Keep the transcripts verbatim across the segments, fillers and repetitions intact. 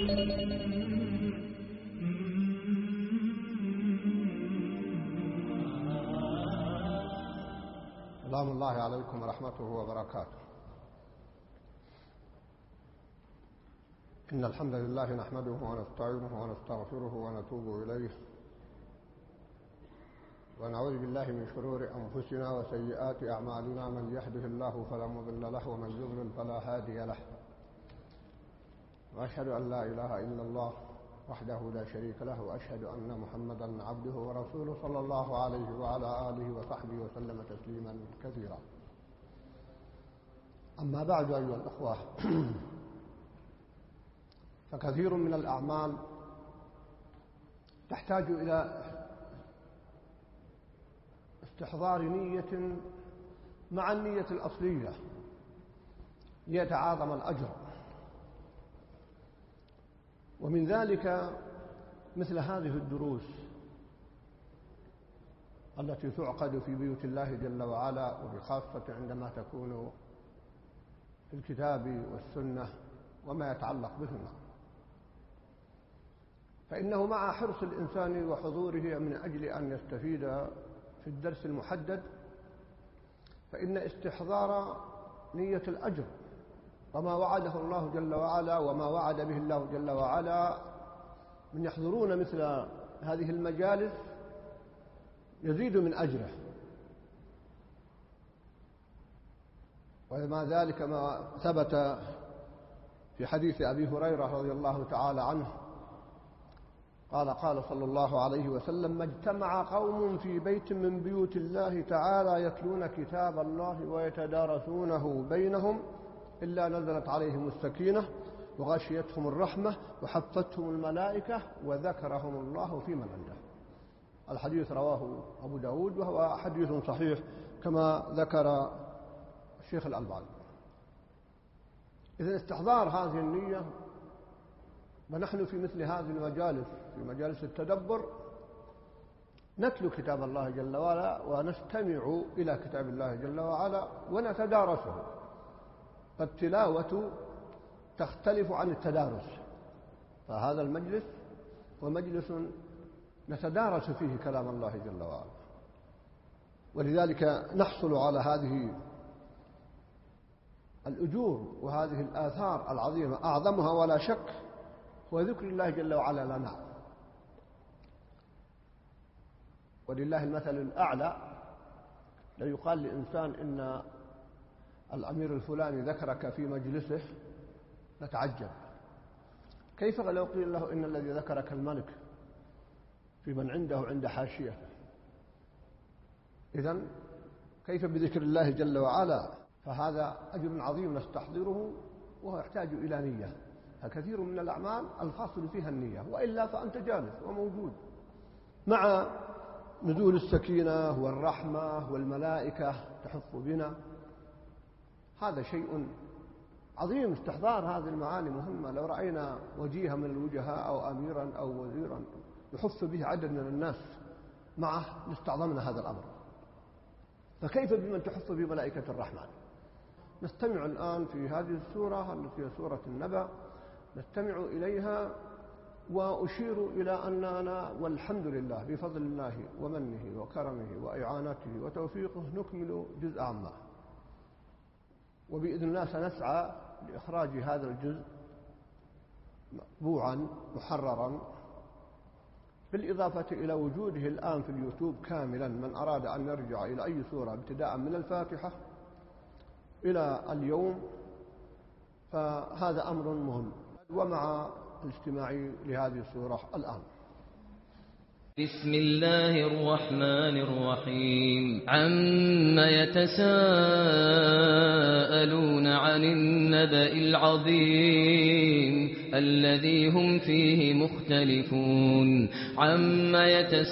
سلام الله عليكم ورحمته وبركاته. إن الحمد لله نحمده ونستعينه ونستغفره ونتوب إليه، ونعوذ بالله من شرور أنفسنا وسيئات أعمالنا. من يهده الله فلا مضل له ومن يضلل فلا هادي له، وأشهد أن لا إله إلا الله وحده لا شريك له، وأشهد أن محمدا عبده ورسوله صلى الله عليه وعلى آله وصحبه وسلم تسليما كثيرا. أما بعد أيها الأخوة، فكثير من الأعمال تحتاج إلى استحضار نية مع النية الأصلية ليتعاظم الأجر، ومن ذلك مثل هذه الدروس التي تعقد في بيوت الله جل وعلا، وبخاصة عندما تكون في الكتاب والسنة وما يتعلق بهما، فإنه مع حرص الإنسان وحضوره من أجل أن يستفيد في الدرس المحدد، فإن استحضار نية الأجر وما وعده الله جل وعلا وما وعد به الله جل وعلا من يحضرون مثل هذه المجالس يزيد من أجره. وما ذلك ما ثبت في حديث أبي هريرة رضي الله تعالى عنه قال قال صلى الله عليه وسلم: ما اجتمع قوم في بيت من بيوت الله تعالى يتلون كتاب الله ويتدارسونه بينهم إلا نزلت عليهم السكينة وغشيتهم الرحمة وحفتهم الملائكة وذكرهم الله في من عنده. الحديث رواه أبو داود وهو حديث صحيح كما ذكر الشيخ الألباني. إذن استحضار هذه النية، ونحن في مثل هذه المجالس في مجالس التدبر نتلو كتاب الله جل وعلا ونستمع إلى كتاب الله جل وعلا ونتدارسه، فالتلاوة تختلف عن التدارس، فهذا المجلس هو مجلس نتدارس فيه كلام الله جل وعلا، ولذلك نحصل على هذه الأجور وهذه الآثار العظيمة. أعظمها ولا شك هو ذكر الله جل وعلا لنا، ولله المثل الأعلى. لا يقال لإنسان إن الأمير الفلاني ذكرك في مجلسه نتعجب، كيف لو قيل له إن الذي ذكرك الملك في من عنده عند حاشيته؟ إذن كيف بذكر الله جل وعلا؟ فهذا أجر عظيم نستحضره، وهو يحتاج إلى نية. فكثير من الأعمال الفاصل فيها النية، وإلا فأنت جالس وموجود مع نزول السكينة والرحمة والملائكة تحف بنا. هذا شيء عظيم. استحضار هذه المعاني مهمة. لو رأينا وجيها من الوجهاء أو أميرا أو وزيرا يحف به عدد من الناس معه لاستعظمنا هذا الأمر، فكيف بمن تحف به ملائكة الرحمن؟ نستمع الآن في هذه السورة التي هي سورة النبأ، نستمع إليها، وأشير إلى أننا والحمد لله بفضل الله ومنه وكرمه وإعانته وتوفيقه نكمل جزء عما، وبإذن الله سنسعى لإخراج هذا الجزء مطبوعا محررا، بالإضافة إلى وجوده الآن في اليوتيوب كاملا. من أراد أن يرجع إلى أي سورة ابتداء من الفاتحة إلى اليوم فهذا أمر مهم. ومع الاستماع لهذه السورة الآن. بسم الله الرحمن الرحيم. عما يتساءلون عن النبأ العظيم الذي هم فيه مختلفون. عما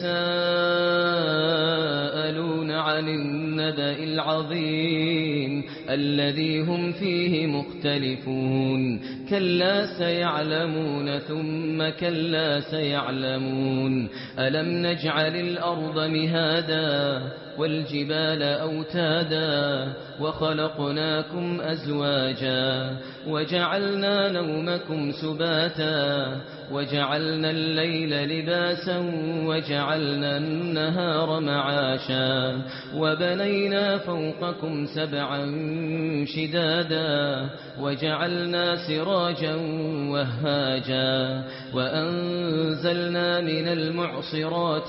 يتساءلون عن النبأ العظيم الذي هم فيه مختلفون. كلا سيعلمون ثم كلا سيعلمون. ألم نجعل الأرض مهادا والجبال أوتادا وخلقناكم أزواجا وجعلنا نومكم سباتا وجعلنا الليل لباسا وجعلنا النهار معاشا وبنينا فوقكم سبعا شدادا وجعلنا سراجا وهاجا وأنزلنا من المعصرات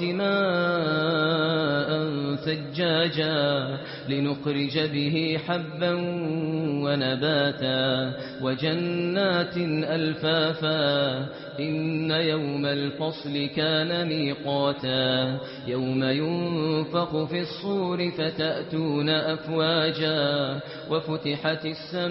ماء ثجاجا لنخرج به حبا ونباتا وجنات ألفافا إن يوم الفصل كان ميقاتا يوم ينفخ في الصور فتأتون أفواجا وفتحت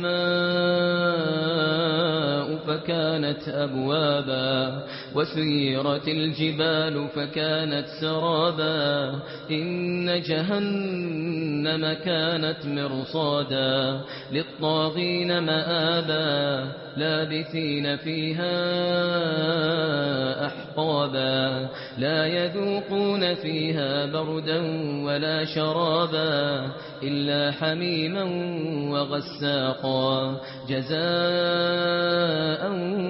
السماء فكانت أبوابا وسيرت الجبال فكانت سرابا إن جهنم كانت مرصادا للطاغين مآبا لابثين فيها أحقابا لا يذوقون فيها بردا ولا شرابا إلا حميما وغساقا جزاء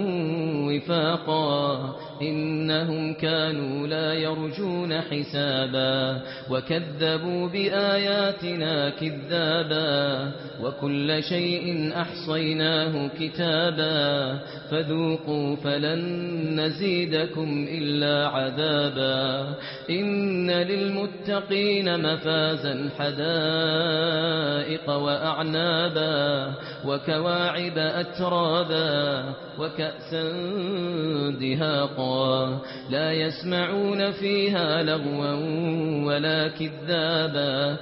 وفاقا إنهم كانوا لا يرجون حسابا وكذبوا بآياتنا كذابا وكل شيء أحصيناه كتابا فذوقوا فلن نزيدكم إلا عذابا إن للمتقين مفازا حدائق وأعنابا وكواعب أترابا وكأسا دهاقا لا يسمعون فيها لغوا ولا كذابا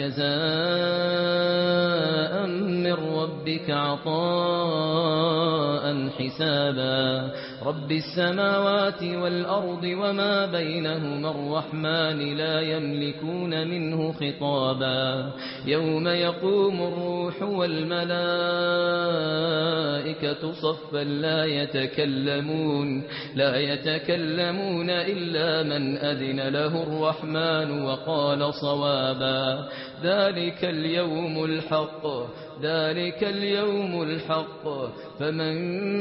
جزاء من ربك عطاء حسابا رب السماوات والأرض وما بينهما الرحمن لا يملكون منه خطابا يوم يقوم الروح والملائكة صفا لا يتكلمون لا يتكلمون إلا من أذن له الرحمن وقال صوابا ذلك اليوم الحق ذلك اليوم الحق فمن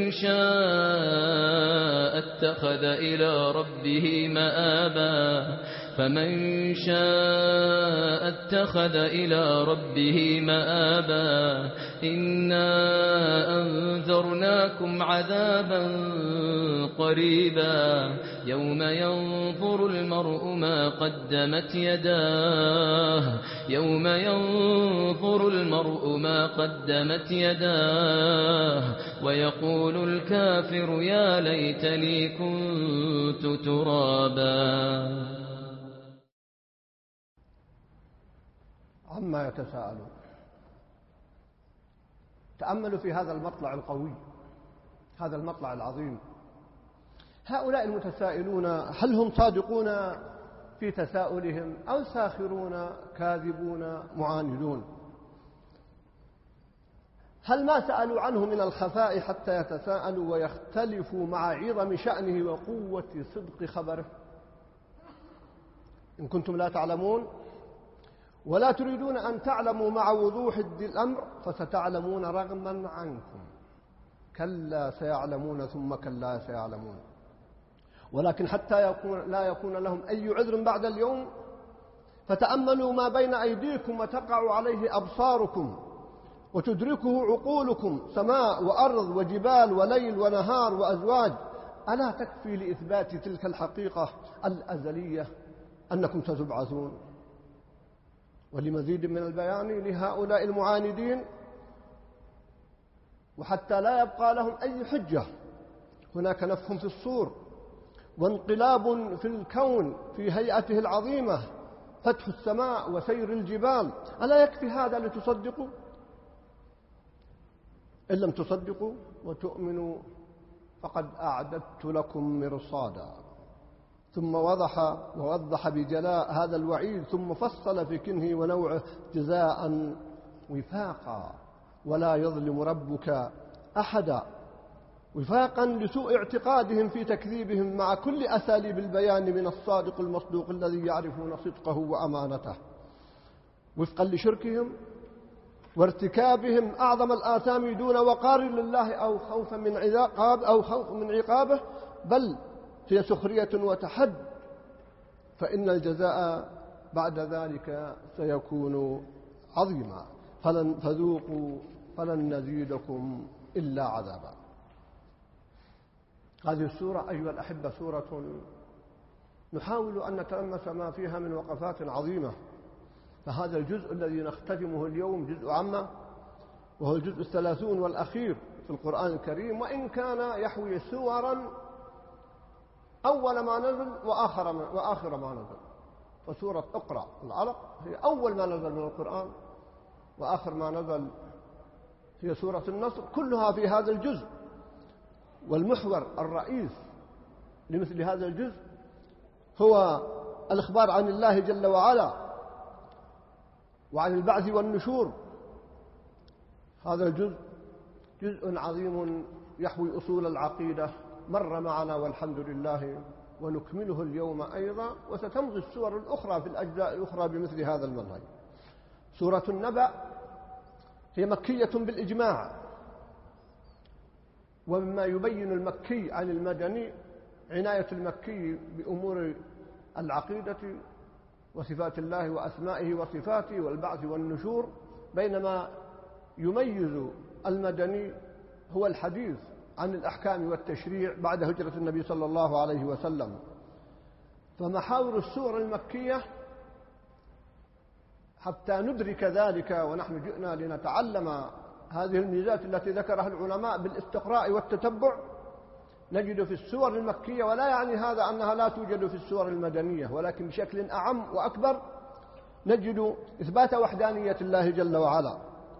شاء اتخذ إلى ربه مآبا فمن شاء اتخذ إلى ربه مآبا إنا أنذرناكم عذابا قريبا يوم ينظر المرء ما قدمت يداه يوم ينظر المرء ما قدمت يداه ويقول الكافر يا ليتني كنت ترابا عما يتساءلون. تأملوا في هذا المطلع القوي، هذا المطلع العظيم. هؤلاء المتسائلون هل هم صادقون في تساؤلهم أو ساخرون كاذبون معاندون؟ هل ما سألوا عنه من الخفاء حتى يتساءلوا ويختلفوا مع عظم شأنه وقوة صدق خبره؟ إن كنتم لا تعلمون ولا تريدون أن تعلموا مع وضوح الأمر فستعلمون رغما عنكم. كلا سيعلمون ثم كلا سيعلمون. ولكن حتى يكون لا يكون لهم أي عذر بعد اليوم فتأملوا ما بين أيديكم وتقع عليه أبصاركم وتدركه عقولكم، سماء وأرض وجبال وليل ونهار وأزواج. ألا تكفي لإثبات تلك الحقيقة الأزلية أنكم ستبعثون؟ ولمزيد من البيان لهؤلاء المعاندين وحتى لا يبقى لهم أي حجة، هناك نفخ في الصور وانقلاب في الكون في هيئته العظيمة، فتح السماء وسير الجبال. ألا يكفي هذا لتصدقوا؟ إن لم تصدقوا وتؤمنوا فقد أعددت لكم مرصادا. ثم وضح ووضح بجلاء هذا الوعيد، ثم فصل في كنه ونوعه جزاء وفاقا ولا يظلم ربك أحدا، وفاقا لسوء اعتقادهم في تكذيبهم مع كل أساليب البيان من الصادق المصدوق الذي يعرفون صدقه وأمانته. وفقا لشركهم وارتكابهم أعظم الآثام دون وقار لله أو خوفا من عقاب أو خوف من عقابه، بل هي سخرية وتحد، فإن الجزاء بعد ذلك سيكون عظيما. فلن فذوقوا فلن نزيدكم إلا عذابا. هذه السورة أيها الأحبة سورة نحاول أن نتلمس ما فيها من وقفات عظيمة. فهذا الجزء الذي نختتمه اليوم جزء عامة، وهو الجزء الثلاثون والأخير في القرآن الكريم، وإن كان يحوي سورا أول ما نزل وآخر ما, وآخر ما نزل. فسورة اقرأ العلق هي أول ما نزل من القرآن، وآخر ما نزل هي سورة النصر، كلها في هذا الجزء. والمحور الرئيس لمثل هذا الجزء هو الإخبار عن الله جل وعلا وعن البعث والنشور. هذا الجزء جزء عظيم يحوي أصول العقيدة، مر معنا والحمد لله، ونكمله اليوم أيضا، وستمضي السور الأخرى في الأجزاء الأخرى بمثل هذا المنهج. سورة النبأ هي مكية بالإجماع، ومما يبين المكي عن المدني عناية المكي بأمور العقيدة وصفات الله وأسمائه وصفاته والبعث والنشور، بينما يميز المدني هو الحديث عن الأحكام والتشريع بعد هجرة النبي صلى الله عليه وسلم. فمحاور السور المكية حتى ندرك ذلك، ونحن جئنا لنتعلم هذه الميزات التي ذكرها العلماء بالاستقراء والتتبع، نجد في السور المكية، ولا يعني هذا أنها لا توجد في السور المدنية، ولكن بشكل أعم وأكبر، نجد إثبات وحدانية الله جل وعلا،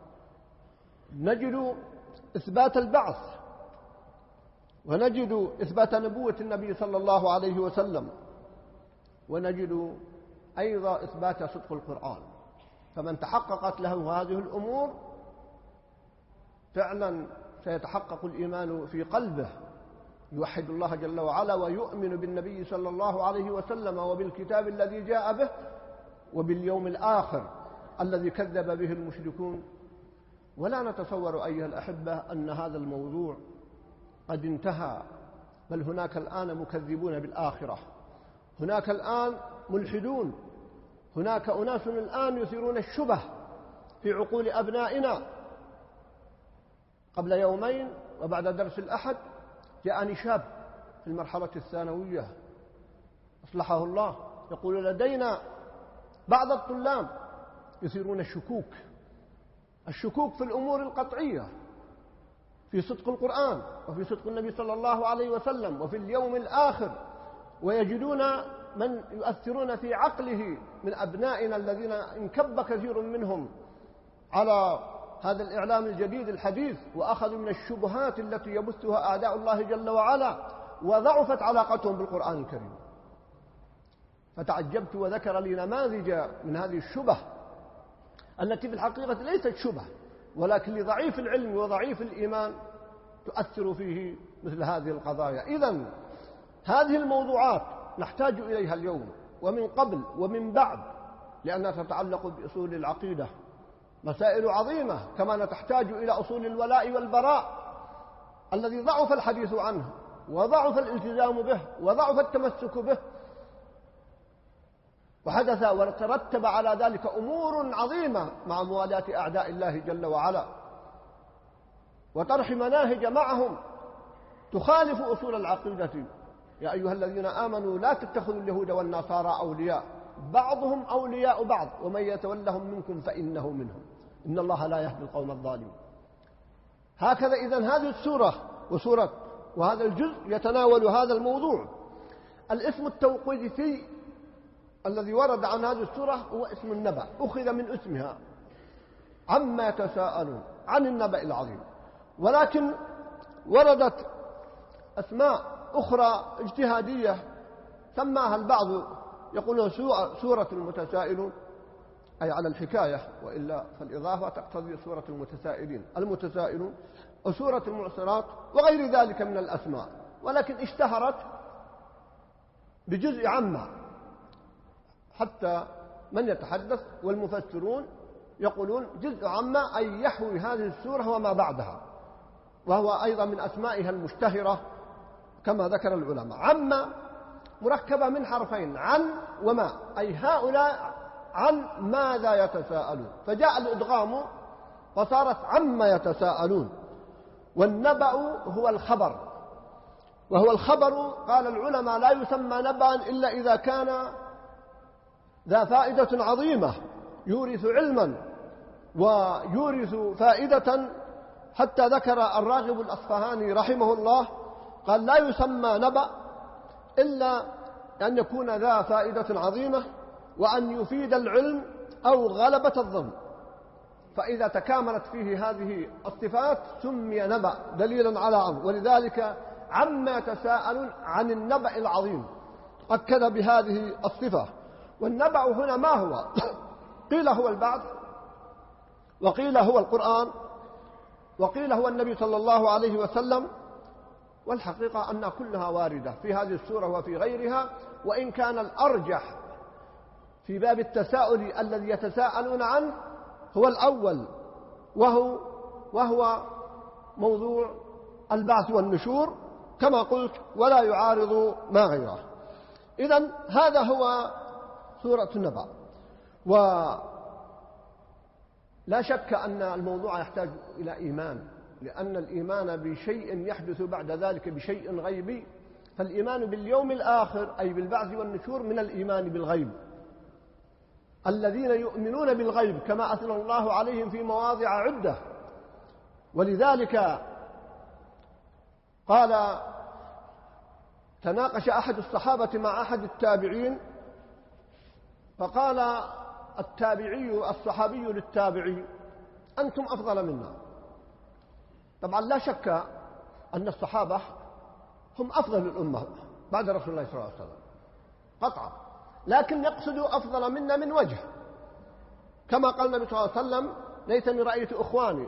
نجد إثبات البعث، ونجد إثبات نبوة النبي صلى الله عليه وسلم، ونجد أيضا إثبات صدق القرآن. فمن تحققت له هذه الأمور فعلا سيتحقق الإيمان في قلبه، يوحد الله جل وعلا ويؤمن بالنبي صلى الله عليه وسلم وبالكتاب الذي جاء به وباليوم الآخر الذي كذب به المشركون. ولا نتصور أيها الأحبة أن هذا الموضوع قد انتهى، بل هناك الآن مكذبون بالآخرة، هناك الآن ملحدون، هناك أناس الآن يثيرون الشبه في عقول أبنائنا. قبل يومين وبعد درس الأحد جاءني شاب في المرحلة الثانوية أصلحه الله، يقول لدينا بعض الطلاب يثيرون الشكوك الشكوك في الأمور القطعية، في صدق القرآن وفي صدق النبي صلى الله عليه وسلم وفي اليوم الآخر، ويجدون من يؤثرون في عقله من أبنائنا الذين انكب كثير منهم على هذا الإعلام الجديد الحديث، وأخذوا من الشبهات التي يبثها أعداء الله جل وعلا، وضعفت علاقتهم بالقرآن الكريم. فتعجبت وذكر لي نماذج من هذه الشبه التي في الحقيقة ليست شبه، ولكن لضعيف العلم وضعيف الإيمان تؤثر فيه مثل هذه القضايا. إذن هذه الموضوعات نحتاج إليها اليوم ومن قبل ومن بعد، لأنها تتعلق بأصول العقيدة، مسائل عظيمة، كما تحتاج إلى أصول الولاء والبراء الذي ضعف الحديث عنه وضعف الالتزام به وضعف التمسك به، وحدث وترتب على ذلك أمور عظيمة مع موالاة أعداء الله جل وعلا وطرح مناهج معهم تخالف أصول العقيدة. يا أيها الذين آمنوا لا تتخذوا اليهود والنصارى أولياء بعضهم أولياء بعض ومن يتولهم منكم فإنه منهم إن الله لا يهدي القوم الظالمين. هكذا إذن هذه السورة وسورة وهذا الجزء يتناول هذا الموضوع. الاسم التوقيفي الذي ورد عن هذه السورة هو اسم النبأ، أخذ من اسمها عما يتساءلون عن النبأ العظيم، ولكن وردت أسماء أخرى اجتهادية سماها البعض يقولون سورة المتسائلون، أي على الحكاية، وإلا فالإضافة تقتضي سورة المتسائلين المتسائلون، وسورة المعصرات وغير ذلك من الأسماء، ولكن اشتهرت بجزء عامة حتى من يتحدث، والمفسرون يقولون جزء عما أي يحوي هذه السورة وما بعدها، وهو أيضا من أسمائها المشتهرة كما ذكر العلماء. عما مركبة من حرفين عن وما، أي هؤلاء عن ماذا يتساءلون، فجاء الإدغام وصارت عما يتساءلون. والنبأ هو الخبر، وهو الخبر قال العلماء لا يسمى نبأ إلا إذا كان ذا فائدة عظيمة يورث علما ويورث فائدة، حتى ذكر الراغب الأصفهاني رحمه الله قال لا يسمى نبأ إلا أن يكون ذا فائدة عظيمة وأن يفيد العلم أو غلبة الظن، فإذا تكاملت فيه هذه الصفات سمي نبأ دليلا على عظم. ولذلك عما يتساءلون عن النبأ العظيم أكد بهذه الصفة. والنبأ هنا ما هو؟ قيل هو البعث، وقيل هو القرآن، وقيل هو النبي صلى الله عليه وسلم، والحقيقة أن كلها واردة في هذه السورة وفي غيرها، وإن كان الأرجح في باب التساؤل الذي يتساءلون عنه هو الأول، وهو, وهو موضوع البعث والنشور كما قلت، ولا يعارض ما غيره. إذن هذا هو سورة النبأ. ولا شك أن الموضوع يحتاج إلى إيمان، لأن الإيمان بشيء يحدث بعد ذلك بشيء غيبي، فالإيمان باليوم الآخر أي بالبعث والنشور من الإيمان بالغيب. الذين يؤمنون بالغيب كما أثنى الله عليهم في مواضع عدة. ولذلك قال تناقش أحد الصحابة مع أحد التابعين، فقال التابعي الصحابي للتابعي أنتم أفضل منا. طبعا لا شك أن الصحابة هم أفضل الأمة بعد رسول الله صلى الله عليه وسلم قطعا، لكن يقصدوا أفضل منا من وجه، كما قال النبي صلى الله عليه وسلم ليتني رأيت إخواني،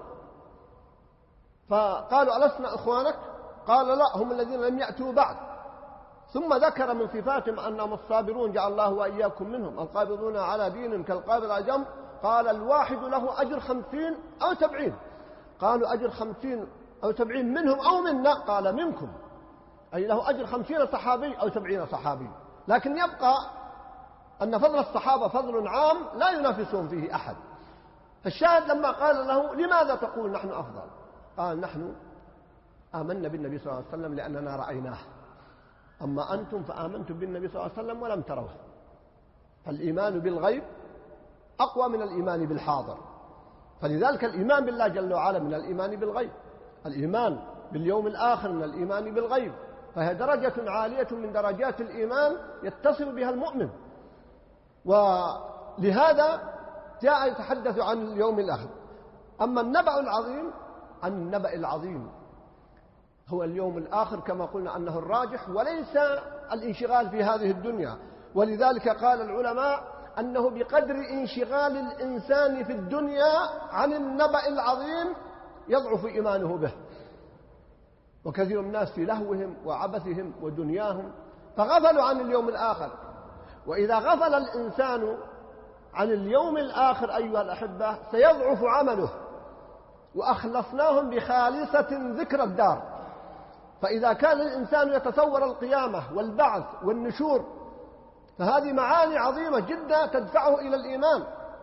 فقالوا ألسنا إخوانك؟ قال لا، هم الذين لم يأتوا بعد. ثم ذكر من صفاتهم أنهم الصابرون جعل الله وإياكم منهم، القابضون على دين كالقابض على جنب. قال الواحد له أجر خمسين أو سبعين. قالوا أجر خمسين أو سبعين منهم أو منا؟ قال منكم، أي له أجر خمسين صحابي أو سبعين صحابي. لكن يبقى أن فضل الصحابة فضل عام لا ينافسهم فيه أحد. فالشاهد لما قال له لماذا تقول نحن أفضل؟ قال نحن آمنا بالنبي صلى الله عليه وسلم لأننا رأيناه، أما أنتم فآمنتم بالنبي صلى الله عليه وسلم ولم تروه. فالإيمان بالغيب أقوى من الإيمان بالحاضر، فلذلك الإيمان بالله جل وعلا من الإيمان بالغيب، الإيمان باليوم الآخر من الإيمان بالغيب، فهي درجة عالية من درجات الإيمان يتصل بها المؤمن. ولهذا جاء يتحدث عن اليوم الآخر. أما النبأ العظيم، عن النبأ العظيم هو اليوم الآخر كما قلنا أنه الراجح، وليس الانشغال في هذه الدنيا. ولذلك قال العلماء أنه بقدر انشغال الإنسان في الدنيا عن النبأ العظيم يضعف إيمانه به. وكثير من الناس في لهوهم وعبثهم ودنياهم فغفلوا عن اليوم الآخر. وإذا غفل الإنسان عن اليوم الآخر أيها الأحبة سيضعف عمله. وأخلصناهم بخالصة ذكر الدار. فإذا كان الإنسان يتصور القيامة والبعث والنشور فهذه معاني عظيمة جدا تدفعه إلى الإيمان.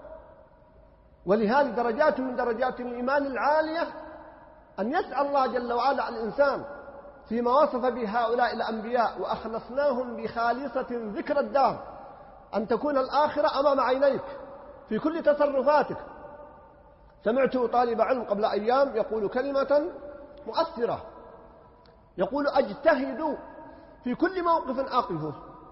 ولهذه درجات من درجات الإيمان العالية أن يسأل الله جل وعلا الإنسان فيما وصف به هؤلاء الأنبياء وأخلصناهم بخالصة ذكر الدار، أن تكون الآخرة أمام عينيك في كل تصرفاتك. سمعت طالب علم قبل أيام يقول كلمة مؤثرة، يقول أجتهد في كل موقف أقفه،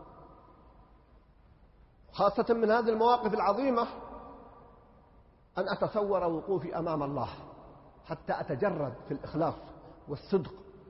خاصة من هذه المواقف العظيمة، أن أتصور وقوفي أمام الله حتى أتجرد في الإخلاص والصدق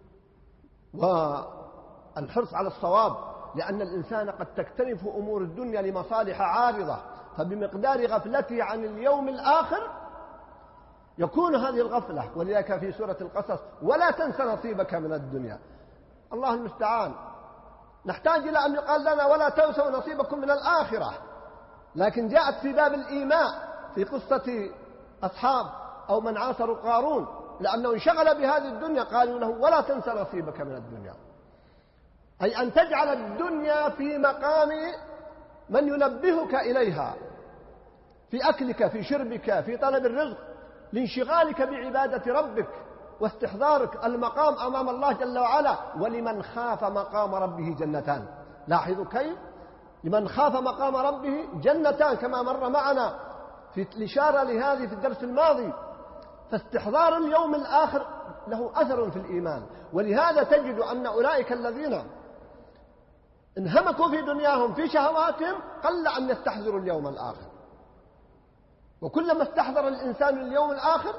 والحرص على الصواب، لأن الإنسان قد تكتنف أمور الدنيا لمصالح عارضة، فبمقدار غفلته عن اليوم الآخر يكون هذه الغفلة. ولذلك في سورة القصص ولا تنس نصيبك من الدنيا. الله المستعان. نحتاج إلى أن يقال لنا ولا تنسوا نصيبكم من الآخرة، لكن جاءت في باب الإيماء في قصة أصحاب أو من عاصروا قارون، لأنه انشغل بهذه الدنيا قالوا له ولا تنس نصيبك من الدنيا، أي أن تجعل الدنيا في مقام من ينبهك إليها في أكلك، في شربك، في طلب الرزق، لانشغالك بعبادة ربك واستحضارك المقام أمام الله جل وعلا. ولمن خاف مقام ربه جنتان، لاحظوا كيف لمن خاف مقام ربه جنتان كما مر معنا في الإشارة لهذه في الدرس الماضي. فاستحضار اليوم الآخر له أثر في الإيمان، ولهذا تجد أن أولئك الذين انهمكوا في دنياهم في شهواتهم قل أن يستحضروا اليوم الآخر، وكلما استحضر الإنسان اليوم الآخر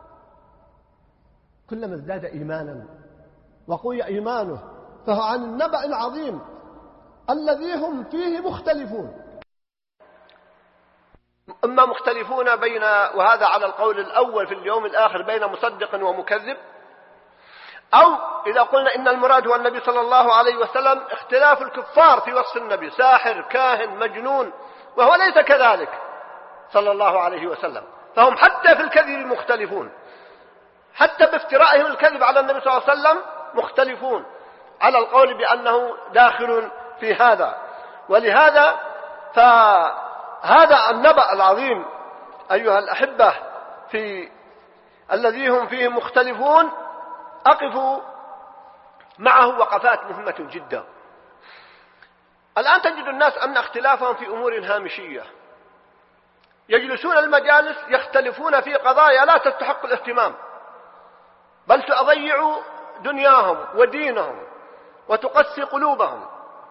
كلما ازداد إيمانا وقوي إيمانه. فهو عن النبأ العظيم الذي هم فيه مختلفون. أما مختلفون بين، وهذا على القول الأول في اليوم الآخر، بين مصدق ومكذب، أو إذا قلنا إن المراد هو النبي صلى الله عليه وسلم اختلاف الكفار في وصف النبي، ساحر، كاهن، مجنون، وهو ليس كذلك صلى الله عليه وسلم. فهم حتى في الكذب مختلفون، حتى بافترائهم الكذب على النبي صلى الله عليه وسلم مختلفون على القول بأنه داخل في هذا. ولهذا فهذا النبأ العظيم أيها الأحبة في الذي هم فيه مختلفون أقف معه وقفات مهمة جدا. الآن تجد الناس أن اختلافهم في أمور هامشية، يجلسون المجالس يختلفون في قضايا لا تستحق الاهتمام، بل تضيع دنياهم ودينهم وتقسي قلوبهم.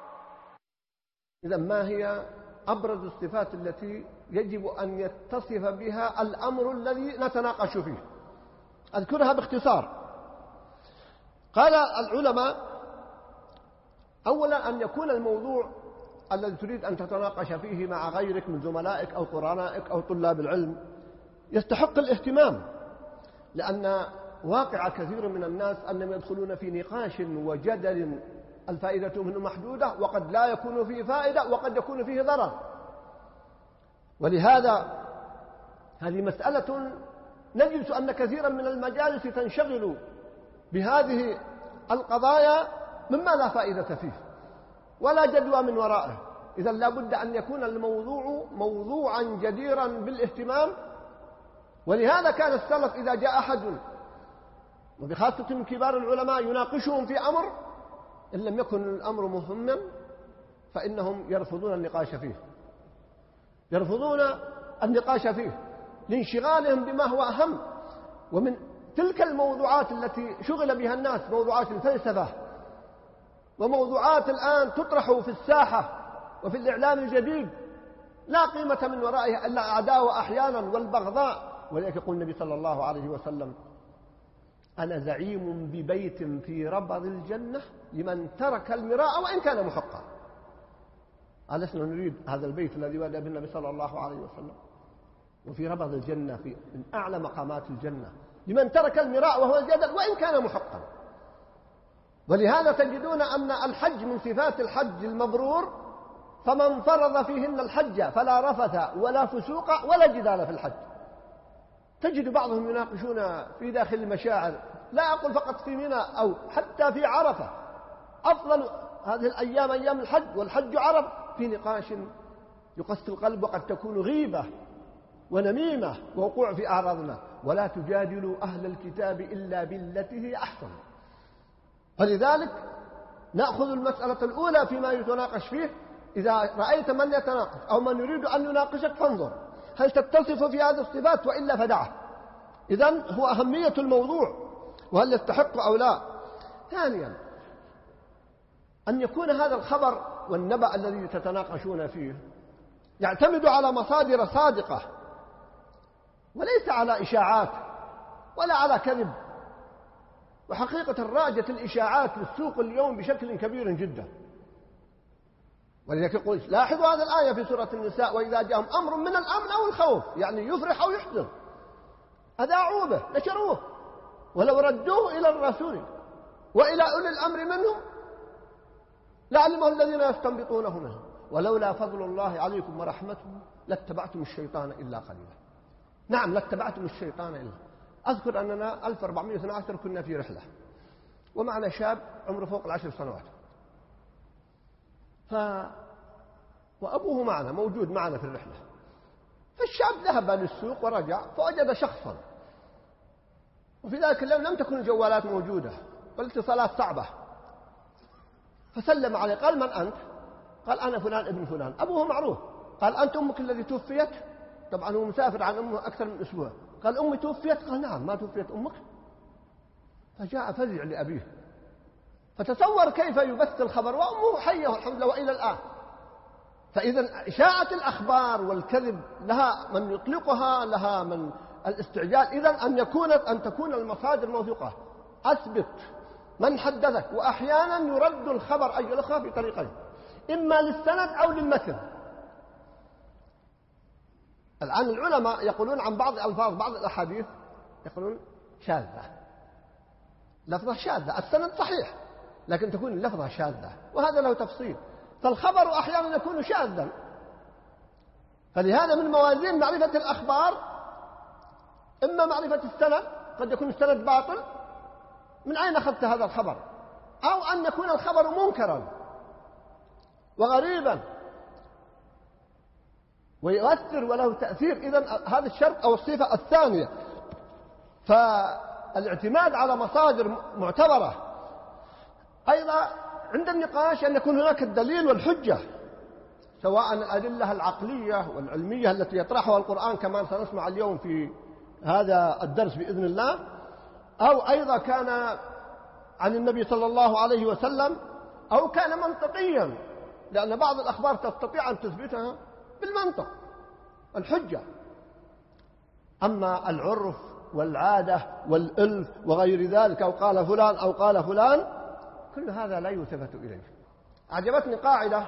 إذا ما هي أبرز الصفات التي يجب أن يتصف بها الأمر الذي نتناقش فيه؟ أذكرها باختصار. قال العلماء: أولا أن يكون الموضوع الذي تريد أن تتناقش فيه مع غيرك من زملائك أو قرانائك أو طلاب العلم يستحق الاهتمام، لأن واقع كثير من الناس أنهم يدخلون في نقاش وجدل الفائدة منه محدودة، وقد لا يكون فيه فائدة وقد يكون فيه ضرر. ولهذا هذه مسألة نجد أن كثيرا من المجالس تنشغل بهذه القضايا مما لا فائدة فيه ولا جدوى من ورائه. إذا لا بد أن يكون الموضوع موضوعا جديرا بالاهتمام. ولهذا كان السلف إذا جاء أحد وبخاصة من كبار العلماء يناقشهم في أمر إن لم يكن الأمر مهما فإنهم يرفضون النقاش فيه، يرفضون النقاش فيه لانشغالهم بما هو أهم. ومن تلك الموضوعات التي شغل بها الناس موضوعات الفلسفة، وموضوعات الآن تطرح في الساحة وفي الإعلام الجديد لا قيمة من ورائها إلا العداوة أحيانا والبغضاء. ولذلك يقول النبي صلى الله عليه وسلم: أنا زعيم ببيت في ربض الجنة لمن ترك المراء وإن كان محقا. ألسنا نريد هذا البيت الذي بدأ به النبي صلى الله عليه وسلم؟ وفي ربض الجنة، في من أعلى مقامات الجنة، لمن ترك المراء وهو الجدل وإن كان محقا. ولهذا تجدون أن الحج من صفات الحج المبرور، فمن فرض فيهن الحج فلا رفث ولا فسوق ولا جدال في الحج. تجد بعضهم يناقشون في داخل المشاعر، لا أقول فقط في منى أو حتى في عرفة، أفضل هذه الأيام أيام الحج والحج عرف، في نقاش يقسي القلب وقد تكون غيبة ونميمة ووقوع في أعراضنا. ولا تجادلوا أهل الكتاب إلا بالتي هي أحسن. فلذلك نأخذ المسألة الأولى فيما يتناقش فيه. إذا رأيت من يتناقش أو من يريد أن يناقشك فانظر هل تتصف في هذه الصفات وإلا فدعه. إذن هو أهمية الموضوع وهل يستحق أو لا. ثانيا أن يكون هذا الخبر والنبأ الذي تتناقشون فيه يعتمد على مصادر صادقة وليس على إشاعات ولا على كذب. وحقيقة راجت الإشاعات للسوق اليوم بشكل كبير جدا. ولذلك يقول لاحظوا هذه الآية في سورة النساء: وإذا جاءهم أمر من الأمن أو الخوف، يعني يفرح أو يحزن، أذاعوا به نشروه، ولو ردوه إلى الرسول وإلى أولي الأمر منهم لعلمه الذين يستنبطونه منهم. ولولا فضل الله عليكم ورحمته لاتبعتم الشيطان إلا قليلا. نعم لاتبعتم الشيطان إلا. أذكر أننا ألف وأربعمائة واثني عشر كنا في رحلة ومعنا شاب عمره فوق العشر سنوات، ف... وأبوه معنا موجود معنا في الرحلة. فالشاب ذهب للسوق ورجع فوجد شخصا، وفي ذلك اليوم لم تكن الجوالات موجودة والاتصالات صعبة، فسلم عليه قال من أنت؟ قال أنا فلان ابن فلان. أبوه معروف. قال أنت أمك الذي توفيت؟ طبعا هو مسافر عن أمه أكثر من أسبوع. قال أمي توفيت؟ قال نعم ما توفيت أمك. فجاء فزع لأبيه، فتصور كيف يبث الخبر وأمه حية الحمد لله وإلى الآن. فإذا إشاعة الأخبار والكذب لها من يطلقها، لها من الاستعجال. إذن أن يكون أن تكون المصادر موثوقة. أثبت من حدثك، وأحيانا يرد الخبر أي الأخرى بطريقين، إما للسند أو للمتن. الآن العلماء يقولون عن بعض ألفاظ بعض الأحاديث يقولون شاذة، لفظة شاذة، السند صحيح لكن تكون اللفظة شاذة، وهذا له تفصيل. فالخبر أحيانا يكون شاذا، فلهذا من موازين معرفة الأخبار إما معرفة السند، قد يكون السند باطل، من أين أخذت هذا الخبر؟ أو أن يكون الخبر منكرا وغريبا ويؤثر وله تأثير. إذن هذا الشرط أو الصفة الثانية. فالاعتماد على مصادر معتبرة. أيضا عند النقاش أن يكون هناك الدليل والحجة، سواء الأدلة العقلية والعلمية التي يطرحها القرآن كما سنسمع اليوم في هذا الدرس بإذن الله، أو أيضا كان عن النبي صلى الله عليه وسلم، أو كان منطقيا، لأن بعض الأخبار تستطيع أن تثبتها بالمنطق الحجة. أما العرف والعادة والإلف وغير ذلك، أو قال فلان أو قال فلان، كل هذا لا يلتفت إليه. أعجبتني قاعدة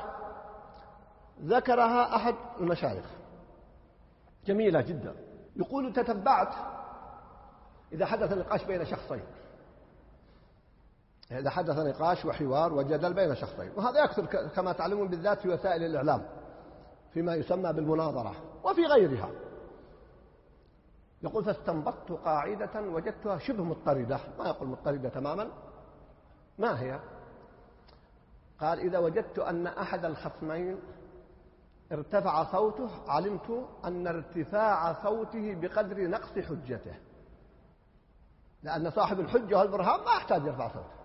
ذكرها أحد المشايخ جميلة جدا، يقول تتبعت إذا حدث نقاش بين شخصين، إذا حدث نقاش وحوار وجدل بين شخصين، وهذا يكثر كما تعلمون بالذات في وسائل الإعلام فيما يسمى بالمناظرة وفي غيرها. يقول فاستنبطت قاعدة وجدتها شبه مضطردة، ما يقول مضطردة تماما. ما هي؟ قال إذا وجدت أن أحد الخصمين ارتفع صوته علمت أن ارتفاع صوته بقدر نقص حجته، لأن صاحب الحجة والبرهان ما يحتاج يرفع صوته،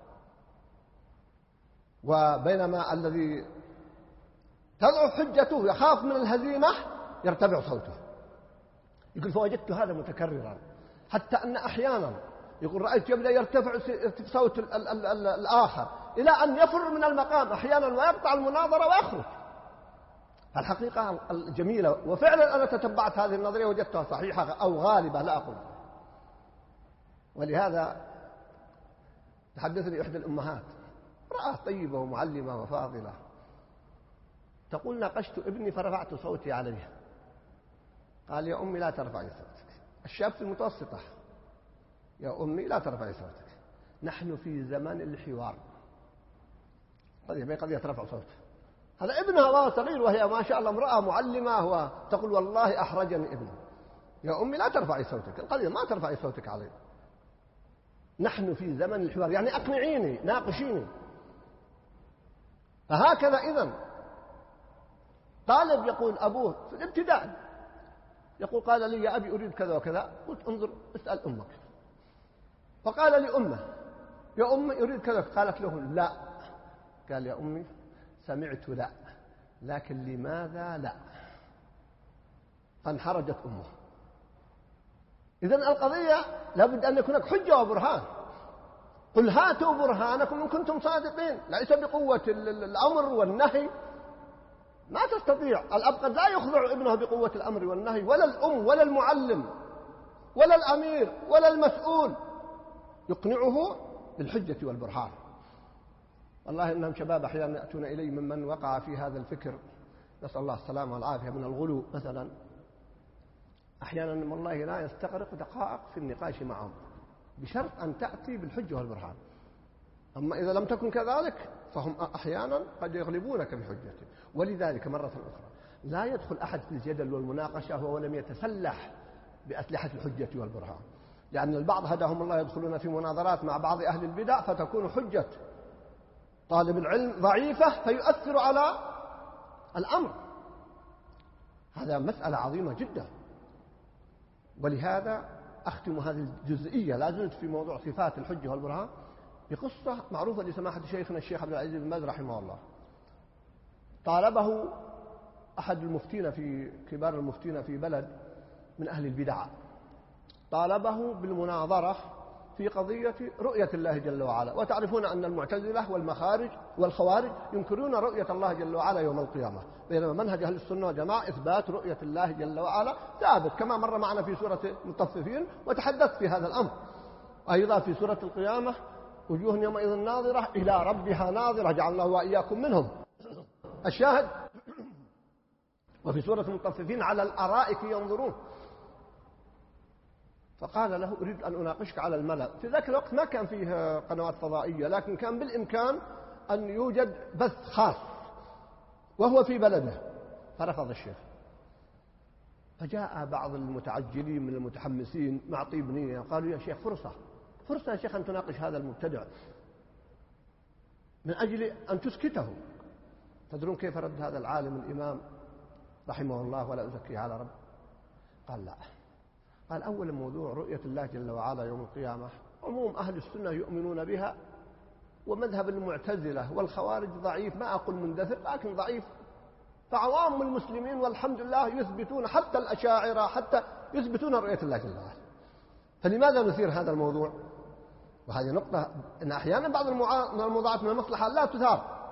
وبينما الذي تضعف حجته يخاف من الهزيمة يرتفع صوته. يقول فوجدت هذا متكررا، حتى أن أحيانا يقول رأيت يبدأ يرتفع صوت ال ال ال ال الآخر إلى أن يفر من المقام أحيانا ويقطع المناظرة ويخرج. الحقيقة الجميلة، وفعلا أنا تتبعت هذه النظرية وجدتها صحيحة أو غالبة لا أقول. ولهذا تحدثني إحدى الأمهات، امرأة طيبة ومعلمة وفاضلة، تقول ناقشت ابني فرفعت صوتي عليه. قال يا أمي لا ترفعي صوتك. الشاب في المتوسطة، يا أمي لا ترفعي صوتك، نحن في زمن الحوار. قضية قضية رفع صوت. هذا ابنها وهو صغير وهي ما شاء الله امرأة معلمة، وتقول والله أحرجني ابني. يا أمي لا ترفعي صوتك، القضية ما ترفعي صوتك عليه، نحن في زمن الحوار، يعني أقنعيني ناقشيني. فهكذا إذن طالب يقول أبوه في الابتداء يقول قال لي يا أبي أريد كذا وكذا، قلت انظر اسأل أمك. فقال لي أمه يا أمي أريد كذا، قالت له لا. قال يا أمي سمعت لا، لكن لماذا لا؟ فانحرجت أمه. إذن القضية لابد أن يكون حجة وبرهان. قل هاتوا برهانكم إن كنتم صادقين، ليس بقوة الأمر والنهي، ما تستطيع. الأب قد لا يخضع ابنه بقوة الأمر والنهي، ولا الأم ولا المعلم ولا الأمير ولا المسؤول يقنعه بالحجة والبرهان. والله إنهم شباب أحيانا يأتون إلي ممن وقع في هذا الفكر، نسأل الله السلامة والعافية من الغلو مثلا. أحيانا والله لا يستغرق دقائق في النقاش معهم بشرط أن تأتي بالحجة والبرهان. أما إذا لم تكن كذلك فهم أحيانا قد يغلبونك بحجته. ولذلك مرة أخرى لا يدخل أحد في الجدل والمناقشة وهو لم يتسلح بأسلحة الحجة والبرهان، لأن البعض هداهم الله يدخلون في مناظرات مع بعض أهل البدع فتكون حجة طالب العلم ضعيفة فيؤثر على الأمر. هذا مسألة عظيمة جدا. ولهذا أختم هذه الجزئية، لا زلت في موضوع صفات الحجة والبرهان، بقصة معروفة لسماحة شيخنا الشيخ عبد العزيز بن باز رحمه الله. طالبه أحد المفتين في كبار المفتين في بلد من أهل البدع، طالبه بالمناظرة في قضية رؤية الله جل وعلا. وتعرفون أن المعتزلة والمخارج والخوارج ينكرون رؤية الله جل وعلا يوم القيامة، بينما منهج أهل السنة والجماعة إثبات رؤية الله جل وعلا ثابت، كما مر معنا في سورة المطففين وتحدثت في هذا الأمر. أيضا في سورة القيامة وجوه يومئذ ناظرة إلى ربها ناظرة جعلنا وإياكم منهم. الشاهد وفي سورة المطففين على الأرائك ينظرون. فقال له أريد أن أناقشك على الملأ. في ذاك الوقت ما كان فيه قنوات فضائية، لكن كان بالإمكان أن يوجد بث خاص وهو في بلده، فرفض الشيخ. فجاء بعض المتعجلين من المتحمسين مع طيب نية قالوا يا شيخ فرصة فرصة يا شيخ أن تناقش هذا المبتدع من أجل أن تسكته. تدرون كيف رد هذا العالم الإمام رحمه الله ولا أزكيه على رب؟ قال لا، قال أول موضوع رؤية الله جل وعلا يوم القيامة عموم أهل السنة يؤمنون بها، ومذهب المعتزلة والخوارج ضعيف، ما أقول مندثر لكن ضعيف، فعوام المسلمين والحمد لله يثبتون، حتى الأشاعرة حتى يثبتون رؤية الله جل وعلا. فلماذا نثير هذا الموضوع؟ وهذه نقطة أن أحيانا بعض الموضوعات من المصلحة لا تثار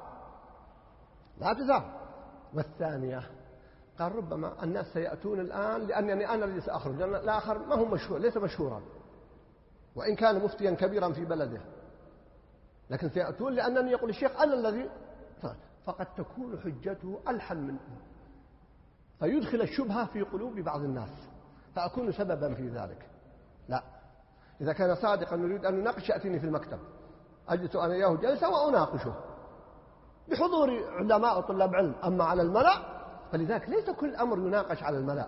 لا تثار. والثانية قال ربما الناس سيأتون الآن لأنني أنا الذي سأخرج، لأن الآخر ما هو مشهور، ليس مشهورا وإن كان مفتيا كبيرا في بلده، لكن سيأتون لأنني يقول الشيخ أنا الذي، فقد تكون حجته ألحن منه فيدخل الشبهة في قلوب بعض الناس فأكون سببا في ذلك. لا، إذا كان صادقا نريد أن نناقش يأتيني في المكتب، أجلس أنا إياه جلسة وأناقشه بحضور علماء وطلاب علم. أما على الملأ فلذلك ليس كل أمر يناقش على الملأ.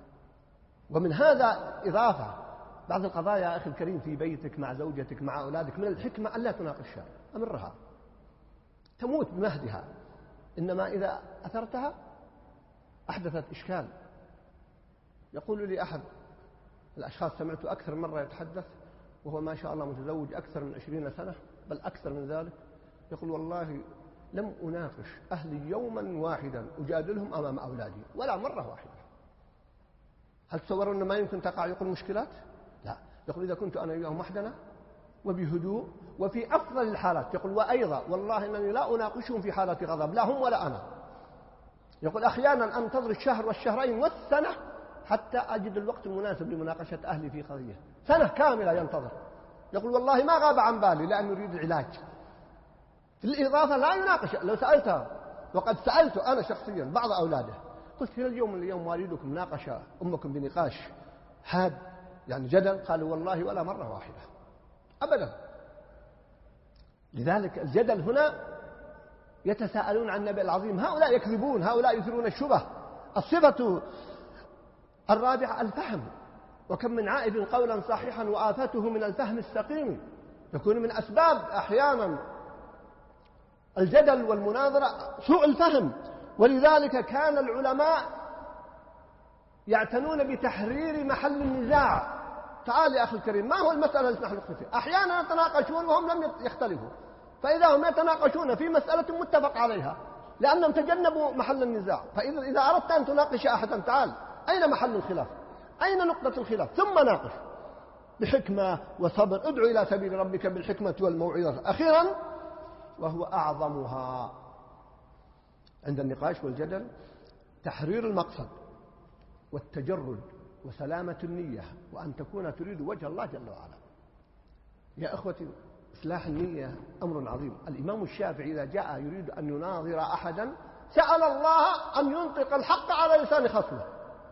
ومن هذا إضافة بعض القضايا يا أخي الكريم في بيتك مع زوجتك مع أولادك من الحكمة ألا تناقشها، أمرها تموت بمهدها، إنما إذا أثرتها أحدثت إشكال. يقول لي أحد الأشخاص سمعت أكثر مرة يتحدث وهو ما شاء الله متزوج أكثر من عشرين سنة بل أكثر من ذلك، يقول والله لم أناقش أهلي يوما واحدا أجادلهم أمام أولادي ولا مرة واحدة. هل تصورون أن ما يمكن تقع يقول مشكلات؟ لا، يقول إذا كنت أنا وياهم وحدنا وبهدوء وفي أفضل الحالات، يقول وأيضا والله أنني لا أناقشهم في حالة غضب لا هم ولا أنا. يقول أحيانا أنتظر الشهر والشهرين والسنة حتى أجد الوقت المناسب لمناقشة أهلي في قضية، سنة كاملة ينتظر. يقول والله ما غاب عن بالي لأن يريد العلاج. في الإضافة لا يناقش. لو سألتها وقد سألت أنا شخصيا بعض أولاده قلت هل اليوم من اليوم والدكم ناقش أمكم بنقاش حاد يعني جدل؟ قالوا والله ولا مرة واحدة أبدا. لذلك الجدل هنا يتساءلون عن النبي العظيم، هؤلاء يكذبون، هؤلاء يثيرون الشبه. الصفة الرابعة الفهم، وكم من عائد قولا صحيحا وآفته من الفهم السقيم. يكون من أسباب أحيانا الجدل والمناظرة سوء الفهم. ولذلك كان العلماء يعتنون بتحرير محل النزاع. تعال يا أخي الكريم، ما هو المسألة التي نحن نختلف فيها؟ أحيانا يتناقشون وهم لم يختلفوا، فإذا هم يتناقشون في مسألة متفق عليها لأنهم تجنبوا محل النزاع. فإذا إذا أردت أن تناقش أحدا تعال أين محل الخلاف؟ أين نقطة الخلاف؟ ثم ناقش بحكمة وصبر. ادعو إلى سبيل ربك بالحكمة والموعظة. أخيرا وهو أعظمها عند النقاش والجدل تحرير المقصد والتجرد وسلامة النية، وأن تكون تريد وجه الله جل وعلا. يا أخوتي إصلاح النية أمر عظيم. الإمام الشافعي إذا جاء يريد أن يناظر أحدا سأل الله أن ينطق الحق على لسان خصمه،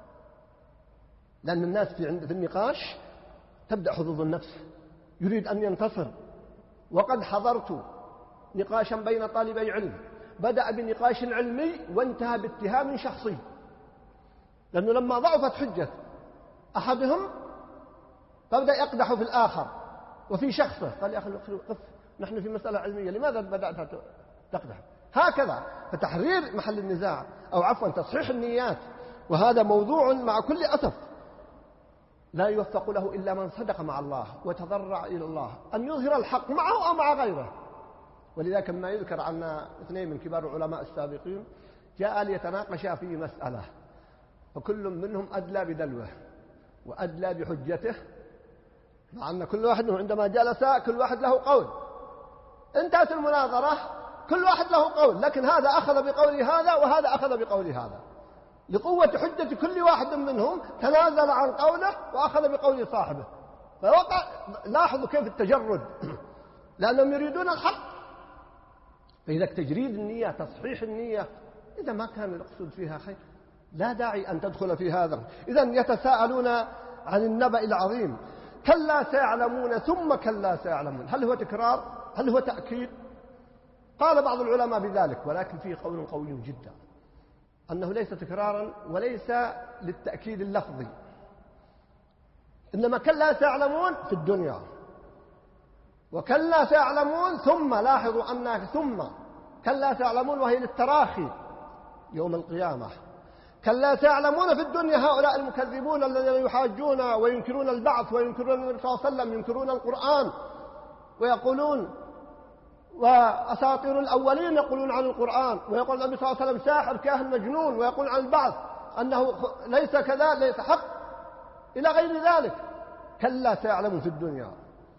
لأن الناس في النقاش تبدأ حظوظ النفس، يريد أن ينتصر وقد حضرت نقاشا بين طالبي علم بدأ بنقاش علمي وانتهى باتهام شخصي، لأنه لما ضعفت حجة أحدهم فبدأ يقدح في الآخر وفي شخصه، قال يا أخي قف، نحن في مسألة علمية، لماذا بدأت تقدح؟ هكذا. فتحرير محل النزاع أو عفوا تصحيح النيات، وهذا موضوع مع كل أسف لا يوفق له إلا من صدق مع الله وتضرع إلى الله أن يظهر الحق معه أو مع غيره. ولذلك ما يذكر عن اثنين من كبار العلماء السابقين جاء ليتناقشا في مسألة، فكل منهم أدلى بدلوه وأدلى بحجته، مع أن كل واحد منهم عندما جلس كل واحد له قول، انتهت المناظرة كل واحد له قول، لكن هذا أخذ بقول هذا وهذا أخذ بقول هذا، لقوة حجة كل واحد منهم تنازل عن قوله وأخذ بقول صاحبه. فوقع، لاحظوا كيف التجرد لأنهم يريدون الحق. فإذا تجريد النية تصحيح النية إذا ما كان المقصود فيها خير لا داعي أن تدخل في هذا. إذا يتساءلون عن النبأ العظيم، كلا سيعلمون ثم كلا سيعلمون، هل هو تكرار؟ هل هو تأكيد؟ قال بعض العلماء بذلك، ولكن فيه قول قوي جدا أنه ليس تكرارا وليس للتأكيد اللفظي، إنما كلا سيعلمون في الدنيا، وكلا سيعلمون ثم، لاحظوا أن ثم كلا سيعلمون وهي للتراخي يوم القيامة. كلا سيعلمون في الدنيا هؤلاء المكذبون الذين يحاجون وينكرون البعث وينكرون النبي صلى الله عليه وسلم، ينكرون القرآن ويقولون وأساطير الأولين يقولون عن القرآن، ويقول النبي صلى الله عليه وسلم ساحر كاهن مجنون، ويقول عن البعث أنه ليس كذا ليس حق إلى غير ذلك. كلا سيعلمون في الدنيا،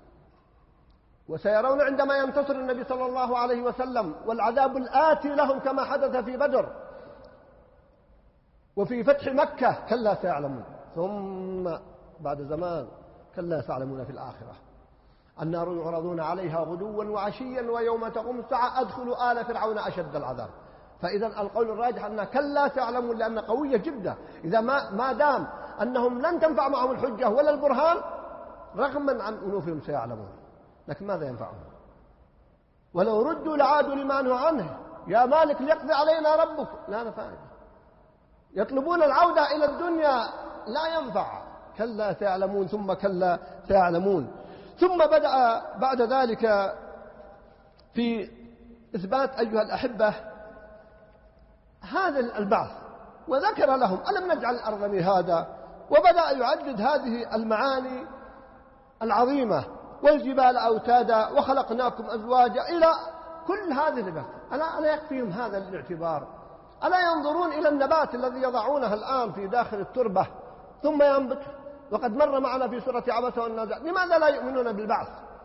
وسيرون عندما ينتصر النبي صلى الله عليه وسلم والعذاب الآتي لهم كما حدث في بدر وفي فتح مكة. كلا سيعلمون، ثم بعد زمان كلا سيعلمون في الآخرة. النار يعرضون عليها غدوا وعشيا ويوم تقوم الساعة أدخلوا آل فرعون أشد العذاب. فإذا القول الراجح أن كلا سيعلمون لأن قوية جدا، إذا ما ما دام أنهم لن تنفع معهم الحجة ولا البرهان رغما عن أنوفهم سيعلمون، لكن ماذا ينفعهم؟ ولو ردوا لعادوا لما نهوا عنه، يا مالك ليقضي علينا ربك، لا نفع. يطلبون العودة إلى الدنيا لا ينفع. كلا سيعلمون ثم كلا سيعلمون. ثم بدأ بعد ذلك في إثبات أيها الأحبة هذا البعث، وذكر لهم ألم نجعل الأرض مهادا، وبدأ يعدد هذه المعاني العظيمة، والجبال أوتادا وخلقناكم أزواجا، إلى كل هذه البحث. ألا ألا يكفيهم هذا الاعتبار؟ ألا ينظرون إلى النبات الذي يضعونه الآن في داخل التربة ثم ينبت، وقد مر معنا في سورة عبس والنازع، لماذا لا يؤمنون بالبعث؟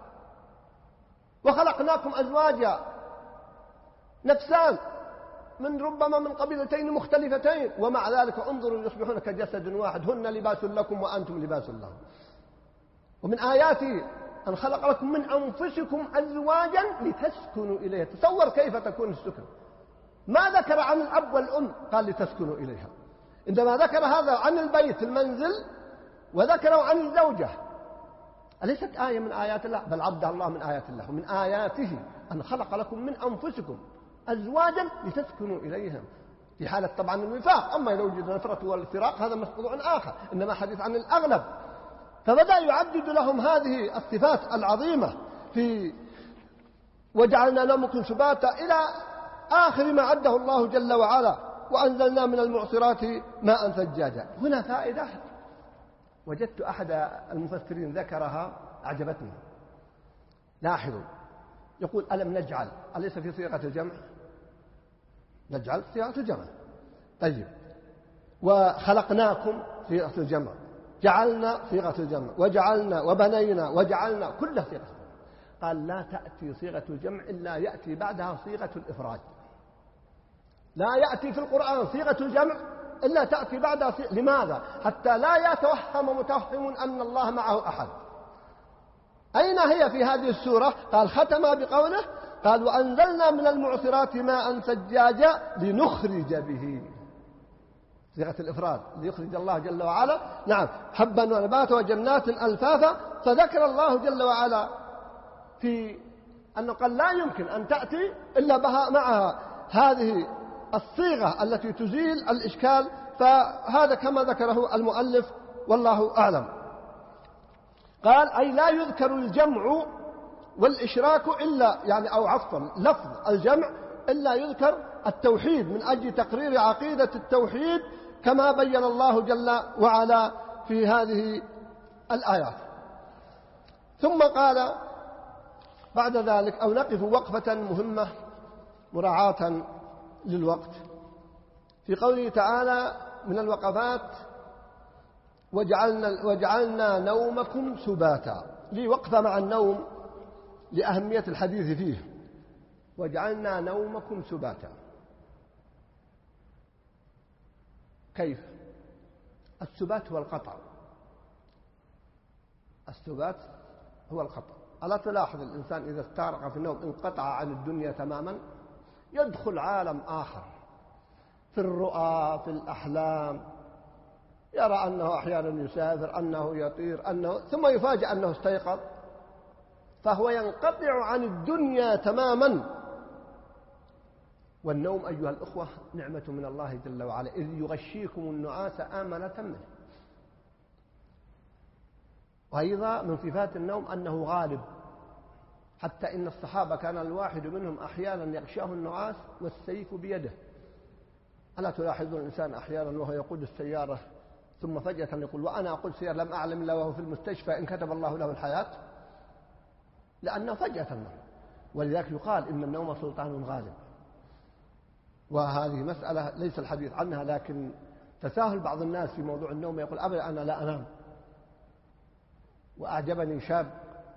وخلقناكم أزواجا، نفسان من ربما من قبيلتين مختلفتين، ومع ذلك انظروا يصبحون كجسد واحد، هن لباس لكم وأنتم لباس لهم. ومن آياته أن خلق لكم من أنفسكم أزواجا لتسكنوا إليها. تصور كيف تكون السكن. ما ذكر عن الأب والأم، قال لتسكنوا إليها. عندما ذكر هذا عن البيت المنزل وذكروا عن الزوجة، أليست آية من آيات الله؟ بل عدها الله من آيات الله. ومن آياته أن خلق لكم من أنفسكم أزواجا لتسكنوا إليهم، في حالة طبعا الوفاق. أما إذا وجد النفرة والفراق هذا موضوع آخر، إنما حديث عن الأغلب. فبدأ يعدد لهم هذه الصفات العظيمة في وجعلنا نومكم سباتا إلى آخر ما عده الله جل وعلا، وأنزلنا من المعصرات ماء ثجاجا. هنا فائدة وجدت أحد المفسرين ذكرها أعجبتني. لاحظوا، يقول ألم نجعل، أليس في صيغة الجمع؟ نجعل صيغة الجمع، طيب، وخلقناكم صيغة الجمع، جعلنا صيغة الجمع، وجعلنا وبنينا وجعلنا كلها صيغة. قال لا تأتي صيغة الجمع إلا يأتي بعدها صيغة الإفراد. لا يأتي في القرآن صيغة الجمع إلا تأتي بعدها صيغة. لماذا؟ حتى لا يتوهم متوهم أن الله معه أحد. أين هي في هذه السورة؟ قال ختم بقوله، قال وأنزلنا من المعصرات ماء ثجاجا لنخرج به، صيغة الإفراد، ليخرج الله جل وعلا نعم حبا ونباتا وجنات ألفافا. فذكر الله جل وعلا في أنه قال لا يمكن أن تأتي إلا بها معها هذه الصيغة التي تزيل الإشكال، فهذا كما ذكره المؤلف والله أعلم. قال أي لا يذكر الجمع والإشراك إلا يعني أو عفوا لفظ الجمع إلا يذكر التوحيد من أجل تقرير عقيدة التوحيد كما بين الله جل وعلا في هذه الآيات. ثم قال بعد ذلك أو نقف وقفة مهمة مراعاة للوقت في قوله تعالى من الوقفات وجعلنا, وجعلنا نومكم سباتا. لي وقفة مع النوم لأهمية الحديث فيه. وجعلنا نومكم سباتا كيف؟ السبات هو القطع. السبات هو القطع. ألا تلاحظ الإنسان إذا استغرق في النوم انقطع عن الدنيا تماما، يدخل عالم آخر في الرؤى في الأحلام، يرى أنه أحيانا يسافر أنه يطير أنه ثم يفاجأ أنه استيقظ، فهو ينقطع عن الدنيا تماما. والنوم أيها الأخوة نعمة من الله جل وعلا، إذ يغشيكم النعاس آمنة منه. وأيضا من صفات النوم أنه غالب، حتى إن الصحابة كان الواحد منهم أحيانا يغشاه النعاس والسيف بيده. ألا تلاحظون الإنسان أحيانا وهو يقود السيارة ثم فجأة يقول وأنا أقول سير لم أعلم إلا وهو في المستشفى إن كتب الله له الحياة، لأنه فجأة النوم. ولذلك يقال إن النوم سلطان غالب. وهذه مسألة ليس الحديث عنها، لكن تساهل بعض الناس في موضوع النوم، يقول أبدا أنا لا أنام. وأعجبني شاب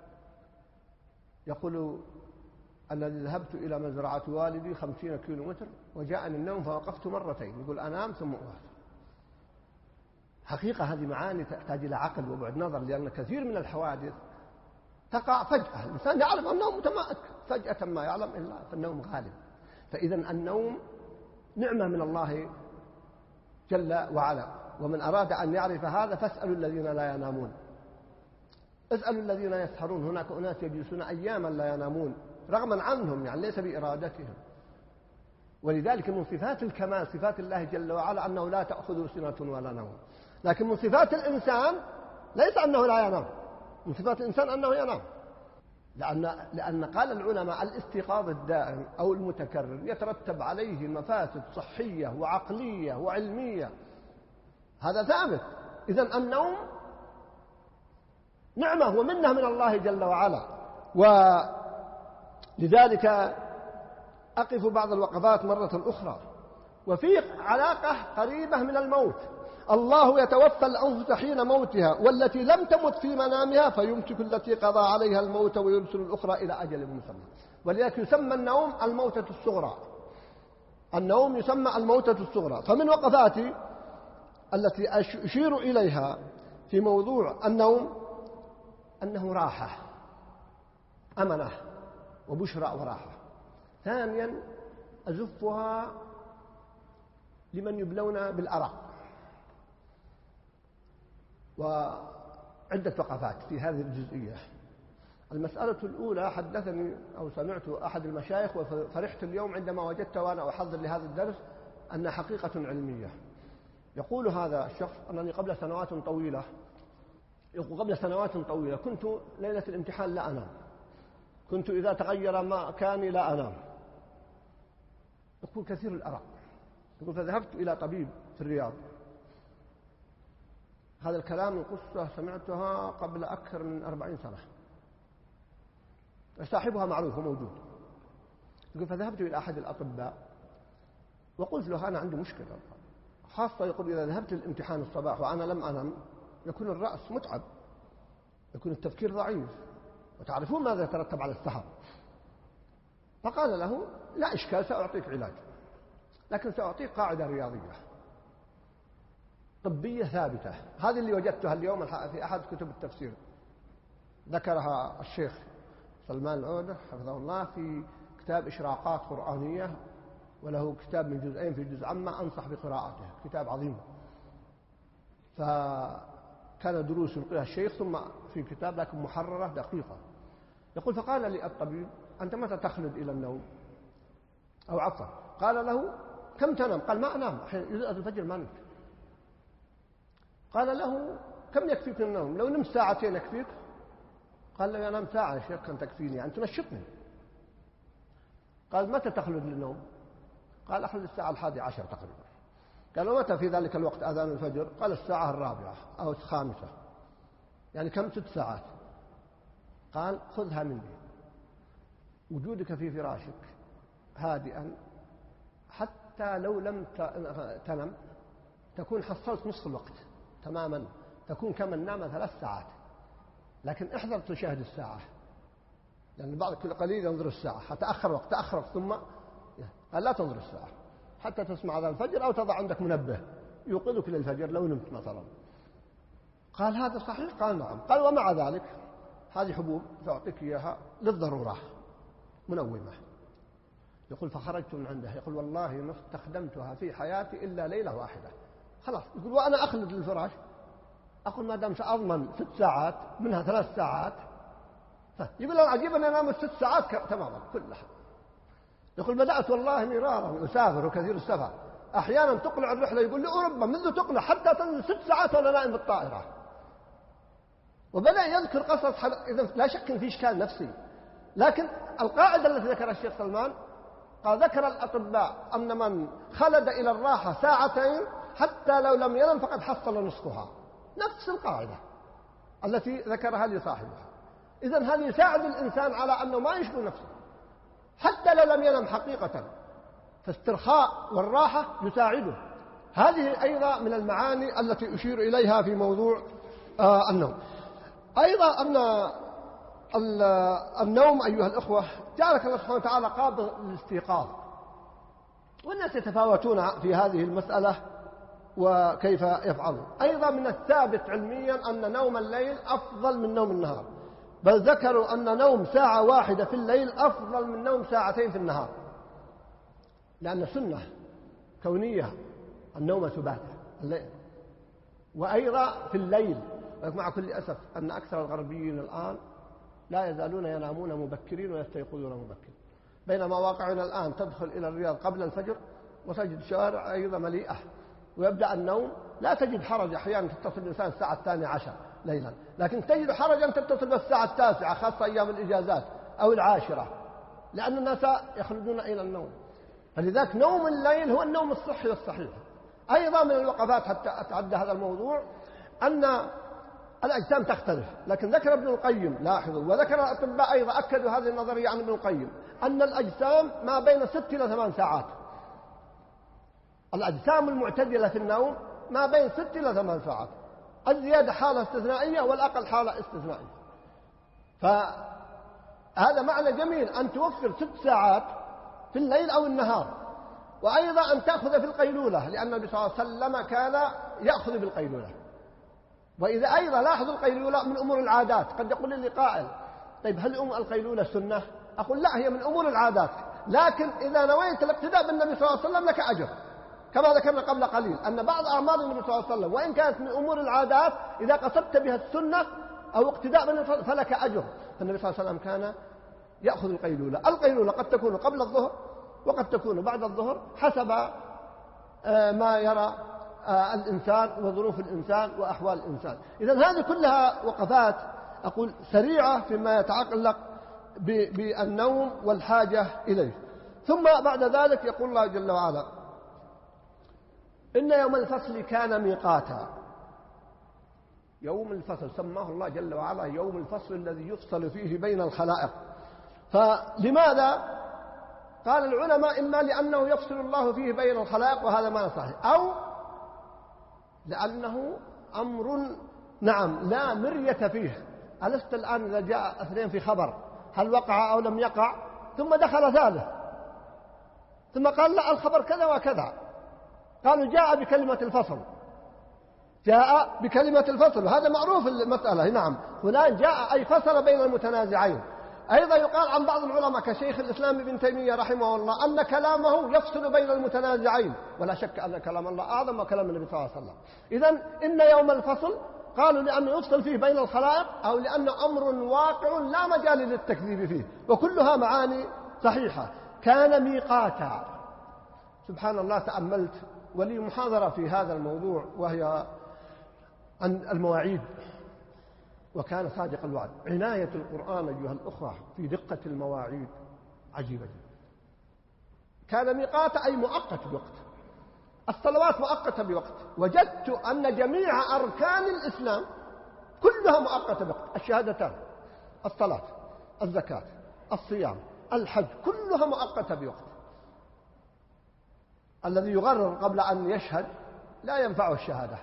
يقول الذي ذهبت إلى مزرعة والدي خمسين كيلو متر وجاءني النوم فوقفت مرتين، يقول أنام ثم أوقف. حقيقة هذه معاني تحتاج إلى عقل وبعد نظر، لأن كثير من الحوادث تقع فجأة، الإنسان يعلم أنه متماسك فجأة ما يعلم إلا فالنوم غالب. فإذا النوم نعمة من الله جل وعلا، ومن أراد أن يعرف هذا فاسألوا الذين لا ينامون، اسألوا الذين يسهرون. هناك أناس يجلسون أياما لا ينامون رغما عنهم، يعني ليس بإرادتهم. ولذلك من صفات الكمال صفات الله جل وعلا أنه لا تأخذه سنة ولا نوم. لكن من صفات الإنسان ليس أنه لا ينام، من صفات الإنسان أنه ينام، لأن, لأن قال العلماء الاستيقاظ الدائم أو المتكرر يترتب عليه مفاسد صحية وعقلية وعلمية، هذا ثابت. إذن النوم نعمة ومنة من الله جل وعلا. ولذلك أقف بعض الوقفات مرة أخرى. وفي علاقة قريبة من الموت، الله يتوفى الأنفس حين موتها والتي لم تمت في منامها فيمسك التي قضى عليها الموت ويرسل الأخرى إلى أجل مسمى. ولذلك يسمى النوم الموتة الصغرى. النوم يسمى الموتة الصغرى. فمن وقفاتي التي أشير إليها في موضوع النوم أنه راحة، أمنة وبشرى وراحة. ثانيا أزفها لمن يبلون بالأرق. وعدة وقفات في هذه الجزئية. المسألة الأولى حدثني أو سمعت أحد المشايخ وفرحت اليوم عندما وجدت وأنا أحضر لهذا الدرس أن حقيقة علمية. يقول هذا الشخص أنني قبل سنوات طويلة يقول قبل سنوات طويلة كنت ليلة الامتحان لا أنام، كنت إذا تغير مكاني لا أنام، يقول كثير الأرق. يقول فذهبت إلى طبيب في الرياض. هذا الكلام قصة سمعتها قبل أكثر من أربعين سنة، صاحبها معروف وموجود. يقول فذهبت إلى أحد الأطباء وقلت له أنا عندي مشكلة خاصة. يقول إذا ذهبت الامتحان الصباح وأنا لم أنم يكون الرأس متعب، يكون التفكير ضعيف، وتعرفون ماذا يترتب على السهر. فقال له لا إشكال سأعطيك علاج، لكن سأعطيك قاعدة رياضية طبية ثابتة. هذه اللي وجدتها اليوم في أحد كتب التفسير، ذكرها الشيخ سلمان العودة حفظه الله في كتاب إشراقات قرآنية، وله كتاب من جزئين في جزء عما أنصح بقراءته، كتاب عظيم. فكان دروس يلقيها الشيخ ثم في كتاب لكن محررة دقيقة. يقول فقال لي الطبيب أنت متى تخلد إلى النوم؟ أو عفوا قال له كم تنام؟ قال ما أنام، إذا الفجر ما نمت. قال له كم يكفيك النوم؟ لو نمت ساعتين يكفيك؟ قال له أنام ساعة يا شيخ كم تكفيني، يعني تنشطني. قال متى تخلد للنوم؟ قال أخلد الساعة الحادية عشر تقريبا. قال ومتى في ذلك الوقت أذان الفجر؟ قال الساعة الرابعة أو الخامسة، يعني كم؟ ست ساعات. قال خذها مني، وجودك في فراشك هادئا حتى لو لم تنم تكون حصلت نصف الوقت تماما، تكون كمن نام ثلاث ساعات. لكن احذر تشاهد الساعة، لأن البعض كل قليل ينظر الساعة، هتأخر وقت تأخر ثم قال لا تنظر الساعة حتى تسمع أذان الفجر أو تضع عندك منبه يوقظك للفجر لو نمت مثلا. قال هذا صحيح؟ قال نعم. قال ومع ذلك هذه حبوب تعطيك إياها للضرورة منومة. يقول فخرجت من عنده، يقول والله ما استخدمتها في حياتي إلا ليلة واحدة. خلاص يقول وأنا أخلد للفراش، أقول ما دام سأضمن ست ساعات منها ثلاث ساعات. يقول أنا عجيب أن أنام ست ساعات تماما كلها. يقول بدأت والله مرارا أسافر وكثير السفر، أحيانا تقلع الرحلة يقول لي أوروبا منذ تقلع حتى تنزل ست ساعات وأنا نائم بالطائرة. وبدأ يذكر قصص إذا لا شك في إشكال نفسي، لكن القاعدة التي ذكرها الشيخ سلمان قال ذكر الأطباء أن من خلد إلى الراحة ساعتين حتى لو لم ينم فقد حصل نصفها، نفس القاعدة التي ذكرها لصاحبها. إذن هذا يساعد الإنسان على أنه ما يشغل نفسه حتى لو لم ينم حقيقة، فاسترخاء والراحة يساعده. هذه أيضا من المعاني التي أشير إليها في موضوع آه النوم. أيضا أن النوم أيها الأخوة جعلك الله سبحانه وتعالى قابل للاستيقاظ، والناس يتفاوتون في هذه المسألة وكيف يفعلون. أيضا من الثابت علميا أن نوم الليل أفضل من نوم النهار، بل ذكروا أن نوم ساعة واحدة في الليل أفضل من نوم ساعتين في النهار، لأن سنة كونية النوم سباتا الليل. وأيضا في الليل مع كل أسف أن أكثر الغربيين الآن لا يزالون ينامون مبكرين ويستيقظون مبكرين، بينما واقعنا الآن تدخل إلى الرياض قبل الفجر وتجد شوارع أيضا مليئة، ويبدأ النوم لا تجد حرج، أحيانا تتصل الإنسان الساعة الثانية عشر ليلا، لكن تجد حرجا تتصل بالساعة التاسعة خاصة أيام الإجازات أو العاشرة، لأن الناس يخلدون إلى النوم. فلذلك نوم الليل هو النوم الصحي والصحيح. أيضا من الوقفات حتى أتعدى هذا الموضوع أن الأجسام تختلف، لكن ذكر ابن القيم لاحظوا، وذكر الأطباء أيضا أكدوا هذه النظرية عن ابن القيم، أن الأجسام ما بين ست إلى ثمان ساعات. الأجسام المعتدلة في النوم ما بين ست إلى ثمان ساعات، الزيادة حالة استثنائية والأقل حالة استثنائية. فهذا معنى جميل أن توفر ست ساعات في الليل أو النهار، وأيضا أن تأخذ في القيلولة، لأن النبي صلى الله عليه وسلم كان يأخذ بالقيلولة. وإذا أيضا لاحظوا القيلولة من أمور العادات. قد يقول لي قائل طيب هل أم القيلولة سنة؟ أقول لا، هي من أمور العادات، لكن إذا نويت الاقتداء بالنبي صلى الله عليه وسلم لك أجر، كما ذكرنا قبل قليل أن بعض أعمال النبي صلى الله عليه وسلم وإن كانت من أمور العادات إذا قصدت بها السنة أو اقتداء بالنبي فلك أجر. فالنبي صلى الله عليه وسلم كان يأخذ القيلولة. القيلولة قد تكون قبل الظهر وقد تكون بعد الظهر حسب ما يرى الإنسان وظروف الإنسان وأحوال الإنسان. إذن هذه كلها وقفات أقول سريعة فيما يتعلق بالنوم والحاجة إليه. ثم بعد ذلك يقول الله جل وعلا إن يوم الفصل كان ميقاتا. يوم الفصل سماه الله جل وعلا يوم الفصل الذي يفصل فيه بين الخلائق. فلماذا؟ قال العلماء إما لأنه يفصل الله فيه بين الخلائق وهذا ما صحيح، أو لأنه أمر نعم لا مرية فيه. ألست الآن إذا جاء اثنين في خبر هل وقع أو لم يقع ثم دخل ثالث ثم قال لا الخبر كذا وكذا، قالوا جاء بكلمة الفصل، جاء بكلمة الفصل، وهذا معروف المسألة. نعم فلان جاء أي فصل بين المتنازعين. أيضا يقال عن بعض العلماء كشيخ الإسلام ابن تيمية رحمه الله أن كلامه يفصل بين المتنازعين، ولا شك أن كلام الله أعظم وكلام النبي صلى الله عليه وسلم. إذن إن يوم الفصل قالوا لأنه يفصل فيه بين الخلائق أو لأنه أمر واقع لا مجال للتكذيب فيه، وكلها معاني صحيحة. كان ميقاتا، سبحان الله، تأملت ولي محاضرة في هذا الموضوع وهي عن المواعيد، وكان صادق الوعد. عناية القرآن أيها الأخوة في دقة المواعيد عجيبة جدا. كان ميقاتا أي مؤقت بوقت، الصلوات مؤقتة بوقت. وجدت أن جميع أركان الإسلام كلها مؤقتة بوقت، الشهادتان، الصلاة، الزكاة، الصيام، الحج، كلها مؤقتة بوقت. الذي يغرر قبل أن يشهد لا ينفعه الشهادة.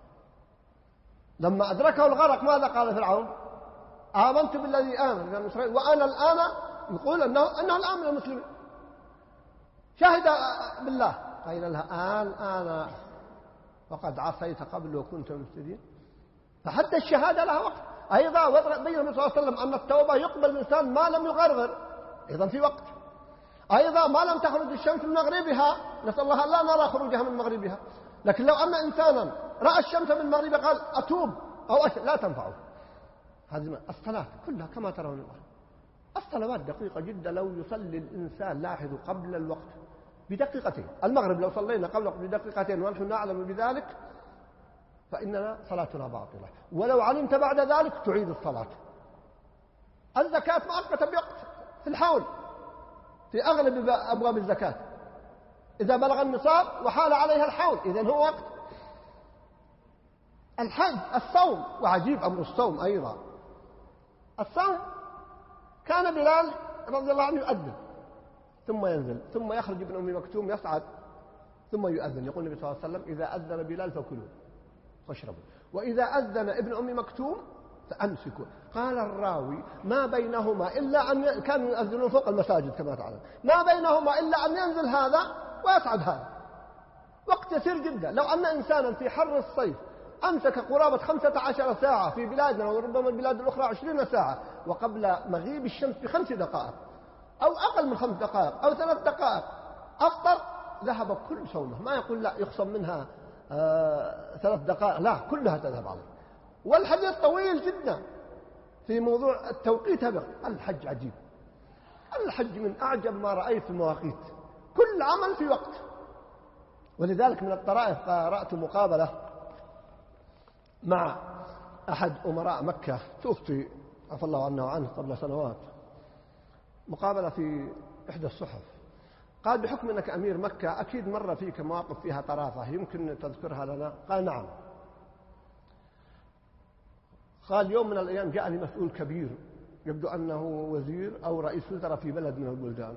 لما أدركه الغرق ماذا قال فرعون؟ آمنت بالذي آمن بني إسرائيل وأنا الآن، يقول أنه, أنه الآن من المسلمين، شهد بالله. قيل لها آن آن وقد عصيت قبل وكنت مفسدين. فحتى الشهادة لها وقت. أيضا بين النبي صلى الله عليه وسلم أن التوبة يقبل الإنسان ما لم يغرغر، أيضا في وقت. أيضا ما لم تخرج الشمس من مغربها، نسأل الله لا نرى خروجها من مغربها. لكن لو أن إنسانا رأى الشمس من مغربها قال أتوب أو أش... لا تنفعه. هذه الصلاة كلها كما ترون الآن، الصلوات دقيقة جدا. لو يصلي الإنسان، لاحظوا، قبل الوقت بدقيقتين، المغرب لو صلينا قبل الوقت بدقيقتين ونحن نعلم بذلك فإننا صلاتنا باطلة. ولو علمت بعد ذلك تعيد الصلاة. الزكاة مؤقتة بوقت في الحول في أغلب أبواب الزكاة، إذا بلغ النصاب وحال عليها الحول إذن هو وقت. الحج، الصوم، وعجيب أمر الصوم أيضا. الصوم كان بلال رضي الله عنه يؤذن ثم ينزل ثم يخرج ابن أم مكتوم يصعد ثم يؤذن. يقول النبي صلى الله عليه وسلم إذا أذن بلال فكلوا واشربوا، وإذا أذن ابن أم مكتوم فأمسكوا. قال الراوي ما بينهما إلا أن ي... كانوا يؤذنون فوق المساجد كما تعلم، ما بينهما إلا أن ينزل هذا ويصعد هذا، وقت يسير جدا. لو أن إنسانا في حر الصيف أمسك قرابة خمسة عشر ساعة في بلادنا وربما البلاد الأخرى عشرين ساعة وقبل مغيب الشمس بخمس دقائق أو أقل من خمس دقائق أو ثلاث دقائق أفطر، ذهب كل صومه. ما يقول لا يخصم منها آه ثلاث دقائق، لا، كلها تذهب عليه. والحديث طويل جدا في موضوع التوقيت. هذا الحج عجيب، الحج من أعجب ما رأيت في المواقيت، كل عمل في وقت. ولذلك من الطرائف قرأت مقابلة مع أحد أمراء مكة توفي عفى الله عنه وعنه قبل سنوات، مقابلة في إحدى الصحف. قال بحكم أنك أمير مكة أكيد مر فيك مواقف فيها طرافة، يمكن تذكرها لنا؟ قال نعم. قال يوم من الأيام جاءني مسؤول كبير يبدو أنه وزير أو رئيس وزراء في بلد من البلدان،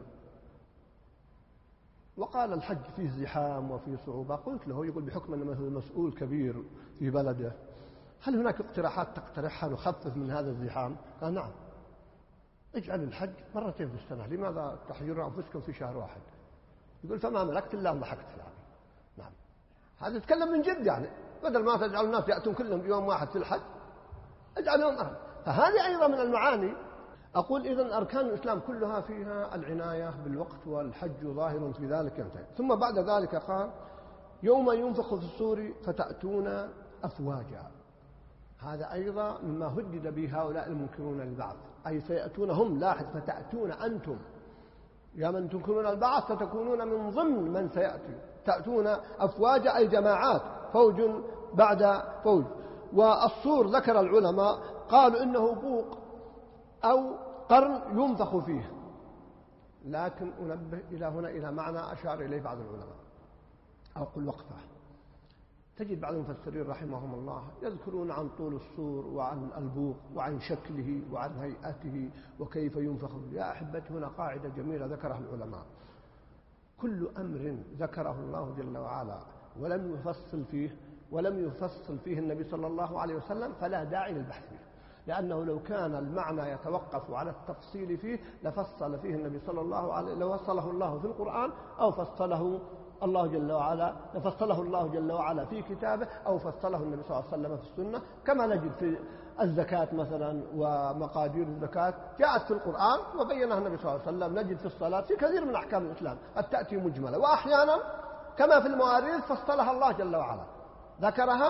وقال الحج فيه زحام وفيه صعوبة. قلت له، يقول بحكم أنه مسؤول كبير في بلده هل هناك اقتراحات تقترحها نخفف من هذا الزحام؟ قال نعم، اجعل الحج مرتين في السنة، لماذا تحجرون أنفسكم في شهر واحد؟ يقول فما ملكت إلا أن ضحكت يعني. نعم، هذا يتكلم من جد يعني، بدل ما تجعل الناس يأتون كلهم بيوم واحد في الحج اجعلهم أرض. فهذه أيضا من المعاني. أقول إذن أركان الإسلام كلها فيها العناية بالوقت، والحج ظاهر في ذلك ينتهي. ثم بعد ذلك قال يوم ينفخ في الصور فتأتون أفواجا. هذا أيضا مما هدد به هؤلاء المنكرون للبعث، أي سيأتون هم، لاحظ، فتأتون أنتم يا من تنكرون البعث ستكونون من ضمن من سيأتي. تأتون أفواجا أي جماعات، فوج بعد فوج. والصور ذكر العلماء قالوا إنه بوق أو قرن ينفخ فيه، لكن أنبه إلى هنا إلى معنى أشار إليه بعض العلماء. أقول وقفة. تجد بعض المفسرين رحمهم الله يذكرون عن طول الصور وعن البوق وعن شكله وعن هيئته وكيف ينفخ. يا أحبتي، هنا قاعدة جميلة ذكرها العلماء: كل أمر ذكره الله جل وعلا ولم يفصل فيه ولم يفصل فيه النبي صلى الله عليه وسلم فلا داعي للبحث فيه، لأنه لو كان المعنى يتوقف على التفصيل فيه لفصل فيه النبي صلى الله عليه لو فصله الله في القرآن أو فصله الله جل وعلا فصله الله جل وعلا في كتابه أو فصله النبي صلى الله عليه وسلم في السنة. كما نجد في الزكاة مثلا ومقادير الزكاة جاءت في القرآن وبينها النبي صلى الله عليه وسلم. نجد في الصلاة في كثير من أحكام الإسلام قد تأتي مجملة، وأحيانا كما في المواريث فصلها الله جل وعلا، ذكرها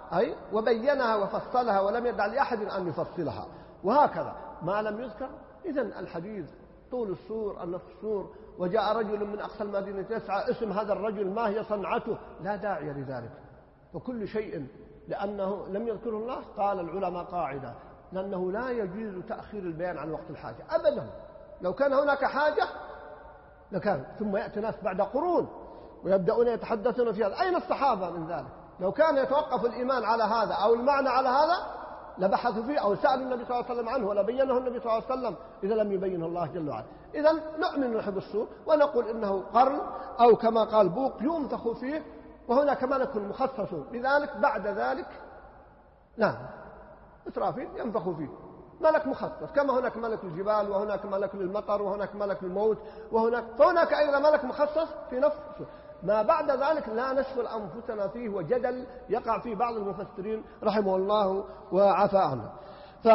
أي وبينها وفصلها ولم يدع لأحد أن يفصلها، وهكذا ما لم يذكر. إذن الحديث طول السور النصف السور وجاء رجل من أقصى المدينة يسعى اسم هذا الرجل ما هي صنعته، لا داعي لذلك. وكل شيء لأنه لم يذكره الله قال العلماء قاعدة لأنه لا يجوز تأخير البيان عن وقت الحاجة أبدا. لو كان هناك حاجة لكان، ثم يأتي ناس بعد قرون ويبدأون يتحدثون في هذا. أين الصحابة من ذلك؟ لو كان يتوقف الإيمان على هذا أو المعنى على هذا لبحثوا فيه أو سألوا النبي صلى الله عليه وسلم عنه ولا بينه النبي صلى الله عليه وسلم إذا لم يبينه الله جل وعلا. إذا نؤمن نحب السور ونقول إنه قرن أو كما قال بوق ينفخ فيه، وهناك ملك مخصص بذلك. بعد ذلك نعم إسرافيل ينفخ فيه، ملك مخصص كما هناك ملك الجبال وهناك ملك للمطر وهناك ملك الموت وهناك فهناك أيضا ملك مخصص في نفسه. ما بعد ذلك لا نشغل أنفسنا فيه، وجدل يقع فيه بعض المفسرين رحمه الله وعفى عنه. ف...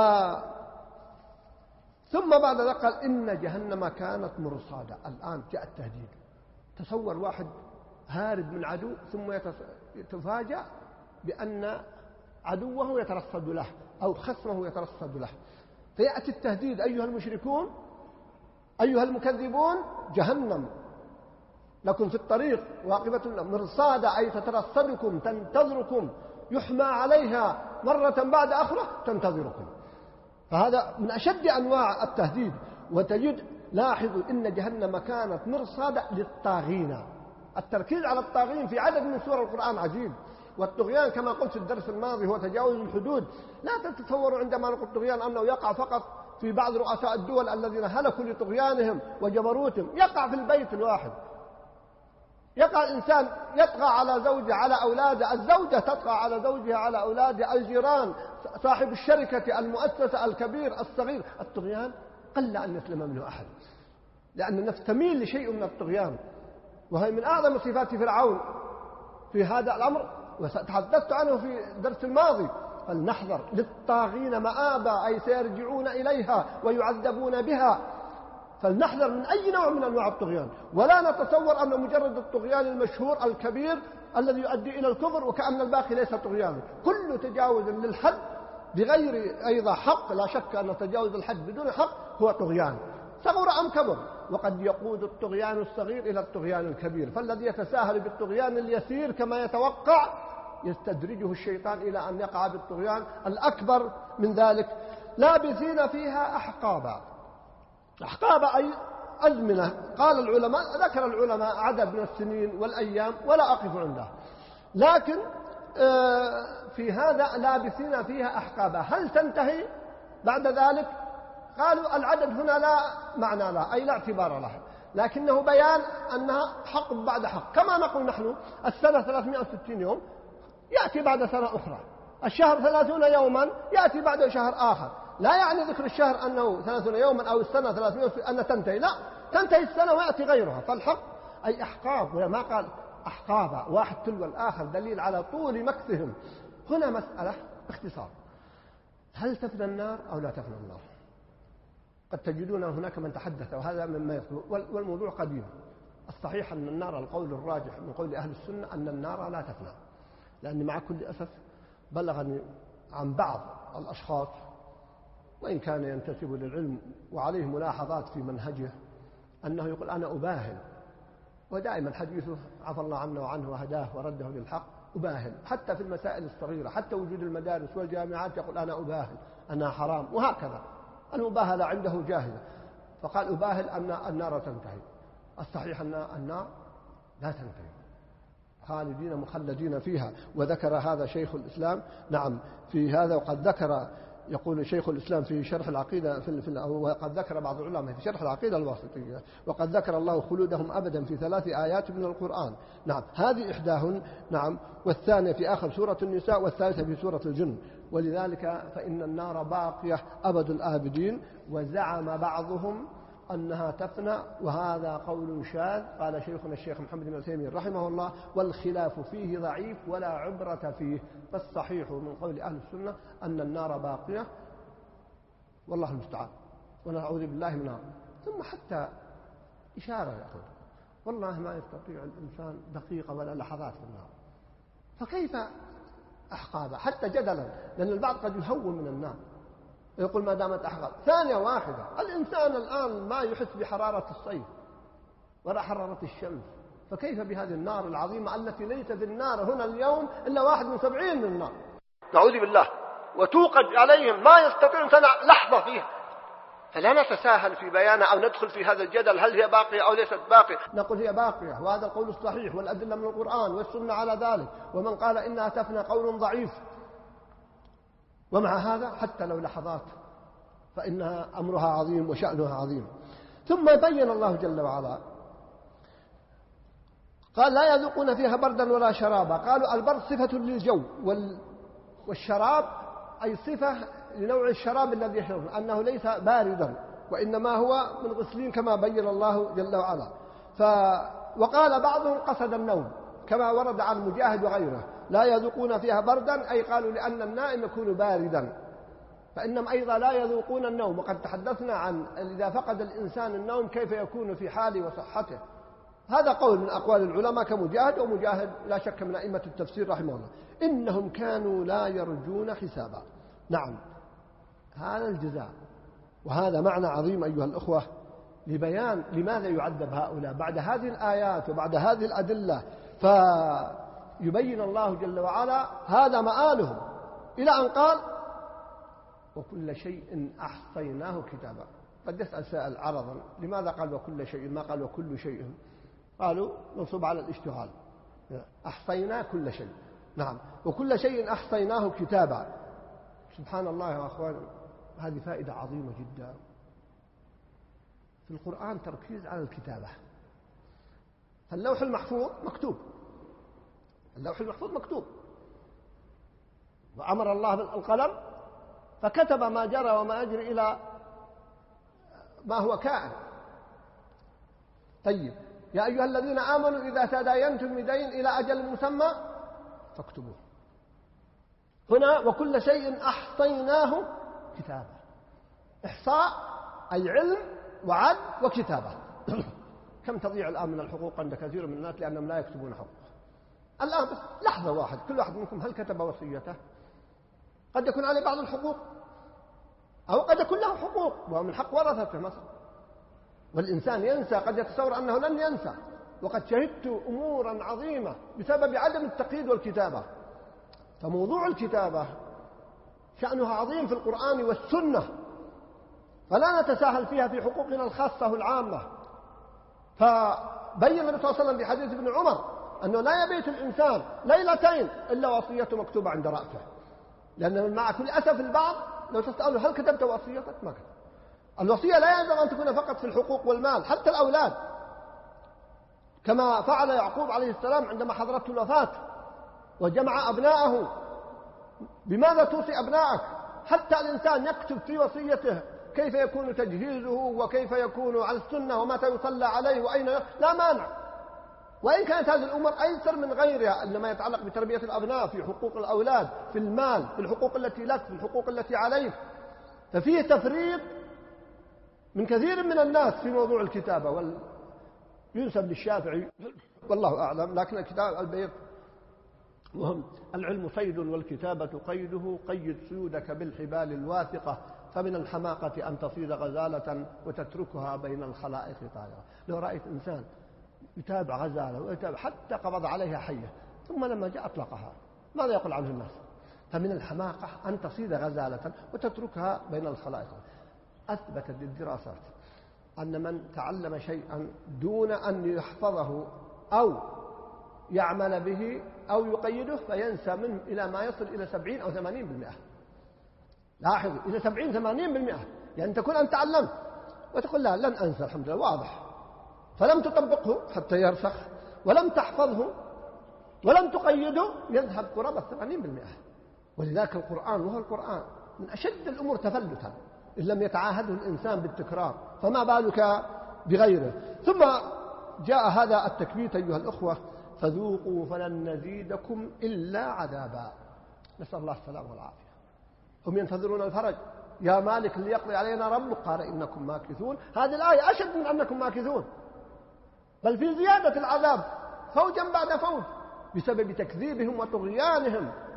ثم بعد ذلك قال إن جهنم كانت مرصادا. الآن جاء التهديد. تصور واحد هارب من عدو ثم يتفاجأ بأن عدوه يترصد له أو خصمه يترصد له، فيأتي التهديد أيها المشركون أيها المكذبون جهنم لكم في الطريق واقفة مرصادة، أي تترصدكم تنتظركم يحمى عليها مرة بعد أخرى تنتظركم. فهذا من أشد أنواع التهديد. وتجد لاحظوا إن جهنم كانت مرصادة للطاغين. التركيز على الطاغين في عدد من سور القرآن عجيب. والطغيان كما قلت في الدرس الماضي هو تجاوز الحدود. لا تتصوروا عندما نقول الطغيان أنه يقع فقط في بعض رؤساء الدول الذين هلكوا لطغيانهم وجبروتهم. يقع في البيت الواحد. يقع الإنسان يطغى على زوجه على أولاده، الزوجة تطغى على زوجها على أولاده، الجيران، صاحب الشركة، المؤسسة، الكبير، الصغير. الطغيان قل أن يسلم منه أحد، لأن النفس تميل لشيء من الطغيان، وهي من أعظم صفات فرعون في هذا الأمر، وتحدثت عنه في الدرس الماضي. فلنحذر للطاغين مآبا، أي سيرجعون إليها ويعذبون بها. فلنحذر من أي نوع من أنواع الطغيان، ولا نتصور أن مجرد الطغيان المشهور الكبير الذي يؤدي إلى الكفر وكأن الباقي ليس طغيانا. كل تجاوز للحد بغير أيضا حق، لا شك أن تجاوز الحد بدون حق هو طغيان صغر أم كبر. وقد يقود الطغيان الصغير إلى الطغيان الكبير. فالذي يتساهل بالطغيان اليسير كما يتوقع يستدرجه الشيطان إلى أن يقع بالطغيان الأكبر من ذلك. لابثين فيها أحقابا. أحقاب أي أزمنة. قال العلماء ذكر العلماء عدد من السنين والأيام ولا أقف عنده، لكن في هذا لابثين فيها أحقابا هل تنتهي بعد ذلك؟ قالوا العدد هنا لا معنى له، أي لا اعتبار له، لكنه بيان أنها حق بعد حق. كما نقول نحن السنة ثلاثمائة وستين يوم يأتي بعد سنة أخرى، الشهر ثلاثون يوما يأتي بعد شهر آخر. لا يعني ذكر الشهر أنه ثلاثون يوما أو السنة ثلاثمائة أن تنتهي، لا، تنتهي السنة ويأتي غيرها. فالحق أي أحقاب، وما قال أحقابا واحد تلو الآخر دليل على طول مكثهم. هنا مسألة باختصار، هل تفنى النار أو لا تفنى النار؟ قد تجدون هناك من تحدث وهذا مما يذكر، والموضوع قديم. الصحيح أن النار، القول الراجح من قول أهل السنة أن النار لا تفنى، لأن مع كل أسف بلغني عن بعض الأشخاص وإن كان ينتسب للعلم وعليه ملاحظات في منهجه أنه يقول أنا أباهل، ودائما حديثه عفى الله عنه وعنه وهداه ورده للحق، أباهل حتى في المسائل الصغيرة، حتى وجود المدارس والجامعات يقول أنا أباهل أنا حرام، وهكذا المباهلة عنده جاهزة. فقال أباهل أن النار تنتهي. الصحيح أن النار لا تنتهي، خالدين مخلدين فيها. وذكر هذا شيخ الإسلام نعم في هذا، وقد ذكر يقول شيخ الإسلام في شرح العقيدة في في وقد ذكر بعض العلماء في شرح العقيدة الواسطية، وقد ذكر الله خلودهم أبدا في ثلاث آيات من القرآن. نعم هذه إحداهن نعم، والثانية في آخر سورة النساء، والثالثة في سورة الجن. ولذلك فإن النار باقية أبد الآبدين. وزعم بعضهم أنها تفنى، وهذا قول شاذ. قال شيخنا الشيخ محمد بن عثيمين رحمه الله والخلاف فيه ضعيف ولا عبرة فيه، فالصحيح من قول أهل السنة أن النار باقية والله المستعان، ونعوذ بالله من النار. ثم حتى إشارة يا أخوة، والله ما يستطيع الإنسان دقيقة ولا لحظات في النار، فكيف أحقابا، حتى جدلا، لأن البعض قد يهون من النار يقول ما دامت أحقاب. ثانية واحدة، الإنسان الآن ما يحس بحرارة الصيف ولا حرارة الشمس، فكيف بهذه النار العظيمة التي ليست النار هنا اليوم إلا واحد من سبعين من النار، نعوذ بالله، وتوقد عليهم ما يستطيعون لحظة فيها. فلا نتساهل في بيانها أو ندخل في هذا الجدل هل هي باقية أو ليست باقية. نقول هي باقية، وهذا القول الصحيح، والأدلة من القرآن والسنة على ذلك، ومن قال إنها تفنى قول ضعيف. ومع هذا حتى لو لحظات فإنها أمرها عظيم وشأنها عظيم. ثم بين الله جل وعلا قال لا يذوقون فيها بردا ولا شرابا. قالوا البرد صفة للجو، والشراب أي صفة لنوع الشراب الذي يشربه، أنه ليس باردا وإنما هو من غسلين كما بين الله جل وعلا. ف... وقال بعضهم قصد النوم كما ورد عن مجاهد وغيره، لا يذوقون فيها بردا أي قالوا لأن النائم يكون باردا، فإنهم أيضا لا يذوقون النوم. وقد تحدثنا عن إذا فقد الإنسان النوم كيف يكون في حاله وصحته. هذا قول من أقوال العلماء كمجاهد، ومجاهد لا شك من أئمة التفسير رحمه الله. إنهم كانوا لا يرجون حسابا. نعم، هذا الجزاء، وهذا معنى عظيم أيها الأخوة لبيان لماذا يعذب هؤلاء بعد هذه الآيات وبعد هذه الأدلة. فيبين الله جل وعلا هذا مآلهم، إلى أن قال وكل شيء أحصيناه كتابا. قد يسأل سائل عرضا لماذا قال وكل شيء ما قال وكل شيء؟ قالوا منصوب على الاشتغال، أحصينا كل شيء. نعم، وكل شيء أحصيناه كتابا. سبحان الله يا أخوان، هذه فائدة عظيمة جدا في القرآن، تركيز على الكتابة. فاللوح المحفوظ مكتوب، اللوح المحفوظ مكتوب، وأمر الله بالقلم فكتب ما جرى وما يجري إلى ما هو كائن. طيب، يا أيها الذين آمنوا إذا تداينتم بدين إلى أجل مسمى فاكتبوه. هنا وكل شيء أحصيناه كتابا. إحصاء أي علم وعد وكتابة. كم تضيع الآن من الحقوق عند كثير من الناس لأنهم لا يكتبون حقوق. الآن بس لحظة واحد، كل واحد منكم هل كتب وصيته؟ قد يكون عليه بعض الحقوق، أو قد يكون له حقوق ومن حق ورثته مثلا، والإنسان ينسى، قد يتصور أنه لن ينسى. وقد شهدت أمورا عظيمة بسبب عدم التقييد والكتابة. فموضوع الكتابة شأنها عظيم في القرآن والسنة، فلا نتساهل فيها في حقوقنا الخاصة والعامة. فبين النبي صلى الله عليه وسلم في حديث ابن عمر أنه لا يبيت الإنسان ليلتين إلا وصيته مكتوبة عند رأسه، لأن مع كل أسف البعض لو تسأله هل كتبت وصيتك؟ ما كتب. الوصية لا يلزم أن تكون فقط في الحقوق والمال، حتى الأولاد، كما فعل يعقوب عليه السلام عندما حضرته الوفاة وجمع أبناءه. بماذا توصي أبنائك؟ حتى الإنسان يكتب في وصيته كيف يكون تجهيزه وكيف يكون على السنة ومتى يصلى عليه وأين، لا مانع. وإن كانت هذه الأمور أيسر من غيرها، إنما يتعلق بتربية الأبناء، في حقوق الأولاد، في المال، في الحقوق التي لك، في الحقوق التي عليك. ففيه تفريط من كثير من الناس في موضوع الكتابة، وال... ينسب للشافعي والله أعلم، لكن الكتاب البيت مهم. العلم صيد والكتابة قيده، قيد صيودك بالحبال الواثقة، فمن الحماقة أن تصيد غزالة وتتركها بين الخلائق طائرة. لو رأيت إنسان يتابع غزالة ويتابع حتى قبض عليها حية ثم لما جاء أطلقها، ماذا يقول عنه الناس؟ فمن الحماقة أن تصيد غزالة وتتركها بين الخلائق. أثبتت الدراسات أن من تعلم شيئا دون أن يحفظه أو يعمل به أو يقيده فينسى منه إلى ما يصل إلى سبعين أو ثمانين بالمئة. لاحظ، إلى سبعين ثمانين بالمئة، يعني تكون أن تعلمت وتقول لا لن أنسى الحمد لله واضح، فلم تطبقه حتى يرسخ، ولم تحفظه ولم تقيده، يذهب قرابة ثمانين بالمئة. ولذلك القرآن وهو القرآن من أشد الأمور تفلتا إن لم يتعاهده الإنسان بالتكرار، فما بالك بغيره. ثم جاء هذا التكبيت أيها الأخوة، فذوقوا فلن نزيدكم إلا عذابا. نسأل الله السلامة والعافية. هم ينتظرون الفرج، يا مالك ليقضي علينا ربك، قال إنكم ماكثون. هذه الآية أشد من أنكم ماكثون، بل في زيادة العذاب فوجا بعد فوج بسبب تكذيبهم وطغيانهم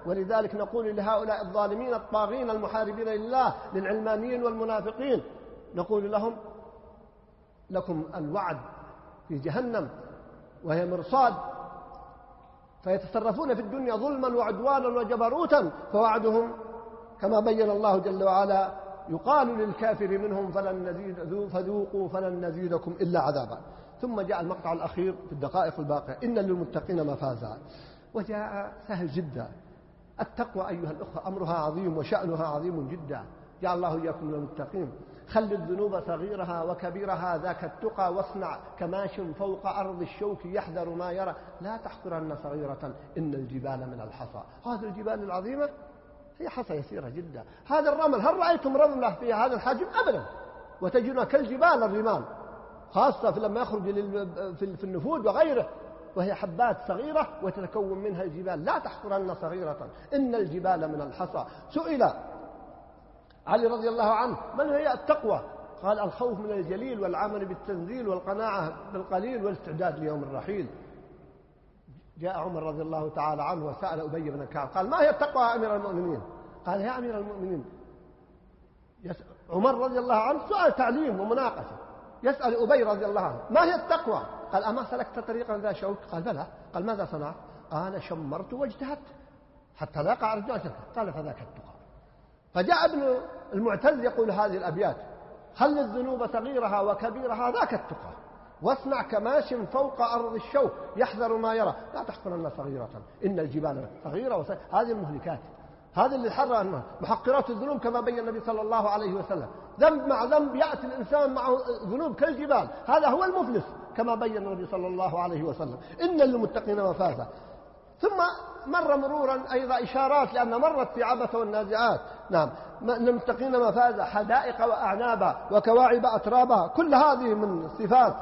ولذلك نقول لهؤلاء الظالمين الطاغين المحاربين لله للعلمانيين والمنافقين، نقول لهم لكم الوعد في جهنم وهي مرصاد، فيتصرفون في الدنيا ظلما وعدوانا وجبروتا، فوعدهم كما بين الله جل وعلا يقال للكافر منهم فلن نزيد فذوقوا فلن نزيدكم إلا عذابا. ثم جاء المقطع الأخير في الدقائق الباقية: إن للمتقين مفازا. وجاء سهل جدا. التقوى أيها الأخوة أمرها عظيم وشأنها عظيم جدا، جعل الله إياكم من المتقين. خل الذنوب صغيرها وكبيرها ذاك التقى، واصنع كماش فوق أرض الشوك يحذر ما يرى، لا تحقرن صغيرة إن الجبال من الحصى. هذه الجبال العظيمة هي حصى يسيرة جدا. هذا الرمل هل رأيتم رملة في هذا الحجم؟ أبدا. وتجدها كالجبال الرمال، خاصة لما يخرج في النفود وغيره، وهي حبات صغيرة وتتكون منها الجبال. لا تحقرن صغيرة إن الجبال من الحصى. سئل علي رضي الله عنه من هي التقوى؟ قال: الخوف من الجليل والعمل بالتنزيل والقناعة بالقليل والاستعداد ليوم الرحيل. جاء عمر رضي الله تعالى عنه وسأل أبي بن كعب قال: ما هي التقوى يا أمير المؤمنين؟ قال: يا أمير المؤمنين، عمر رضي الله عنه سؤال تعليم ومناقشة، يسأل أبي رضي الله عنه: ما هي التقوى؟ قال: أما سلكت طريقا ذا شوك؟ قال: بلى. قال: ماذا صنعت؟ قال: شمرت واجتهدت حتى لا يقع رجال. قال: فذاك التقى. فجاء ابن المعتز يقول هذه الأبيات: خل الذنوب صغيرها وكبيرها ذاك التقى، واصنع كماش فوق أرض الشوك يحذر ما يرى، لا تحقرن صغيرة إن الجبال صغيرة وصغيرة. هذه المهلكات، هذه اللي حرر عنها محقرات الذنوب كما بين النبي صلى الله عليه وسلم. ذنب مع ذنب يأتي الإنسان معه ذنوب كالجبال، هذا هو المفلس كما بين النبي صلى الله عليه وسلم. إن للمتقين مفازا. ثم مر مرورا أيضا إشارات، لأن مرت في عبث والنازعات. نعم، للمتقين مفازا، حدائق وأعنابا وكواعب أترابا. كل هذه من صفات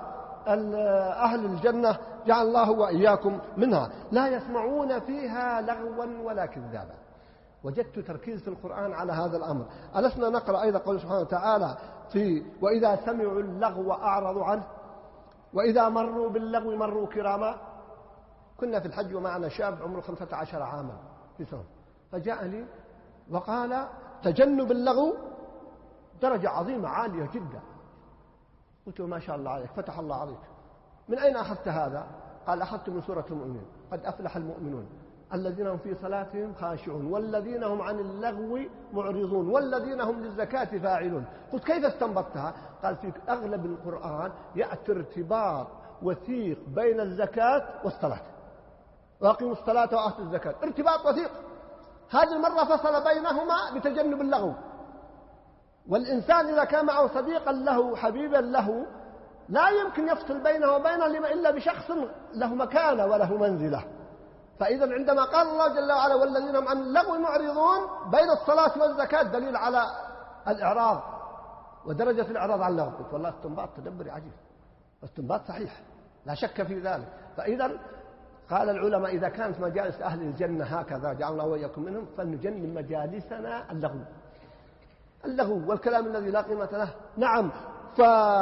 أهل الجنة، جعل الله وإياكم منها. لا يسمعون فيها لغوا ولا كذابا. وجدت تركيز في القرآن على هذا الأمر. ألسنا نقرأ أيضا قول سبحانه وتعالى في: وإذا سمعوا اللغو أعرضوا عنه وإذا مروا باللغو مروا كراما. كنا في الحج ومعنا شاب عمره خمسة عشر عاما في سنة، فجاء لي وقال: تجنب اللغو درجة عظيمة عالية جدا. قلت: ما شاء الله عليك، فتح الله عليك. من أين أخذت هذا؟ قال: أخذت من سورة المؤمنين: قد أفلح المؤمنون الذين هم في صلاتهم خاشعون والذين هم عن اللغو معرضون والذين هم للزكاة فاعلون. قلت: كيف استنبطتها؟ قال: في أغلب القرآن يأتي ارتباط وثيق بين الزكاة والصلاة، وأقيموا الصلاة وآتوا الزكاة، ارتباط وثيق. هذه المرة فصل بينهما بتجنب اللغو. والإنسان إذا كان معه صديقا له حبيبا له لا يمكن يفصل بينه وبينه إلا بشخص له مكانة وله منزلة. فإذا عندما قال الله جل وعلا: والذين هم عن اللغو معرضون، بين الصلاة والزكاة دليل على الإعراض ودرجة الإعراض عن اللغو. قلت: والله استنباط تدبري عجيب، استنباط صحيح لا شك في ذلك. فإذا قال العلماء: إذا كانت مجالس أهل الجنة هكذا جعلنا وإياكم منهم، فلنجنب مجالسنا اللغو اللغو والكلام الذي لا قيمة له. نعم، ف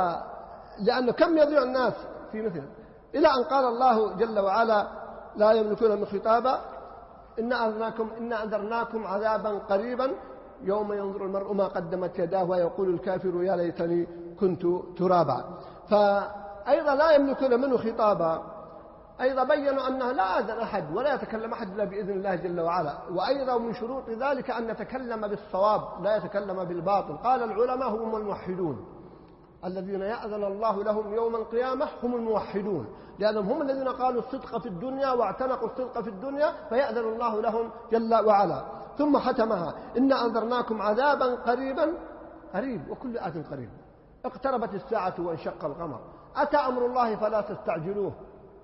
لأنه كم يضيع الناس في مثل، إلى أن قال الله جل وعلا: لا يملكون من خطابا إنا أنذرناكم إنا أنذرناكم عذابا قريبا يوم ينظر المرء ما قدمت يداه ويقول الكافر يا ليتني كنت ترابا. فأيضا لا يملكون منه خطابا. أيضا بيّنوا أنه لا يأذن أحد ولا يتكلم أحد إلا بإذن الله جل وعلا. وأيضا من شروط ذلك أن يتكلم بالصواب لا يتكلم بالباطل. قال العلماء: هم الموحدون الذين يأذن الله لهم يوم القيامة، هم الموحدون، لأنهم هم الذين قالوا الصدق في الدنيا واعتنقوا الصدق في الدنيا، فيأذن الله لهم جل وعلا. ثم ختمها: إنا أنذرناكم عذابا قريبا. قريب، وكل آت قريب. اقتربت الساعة وانشق القمر، أتى أمر الله فلا تستعجلوه،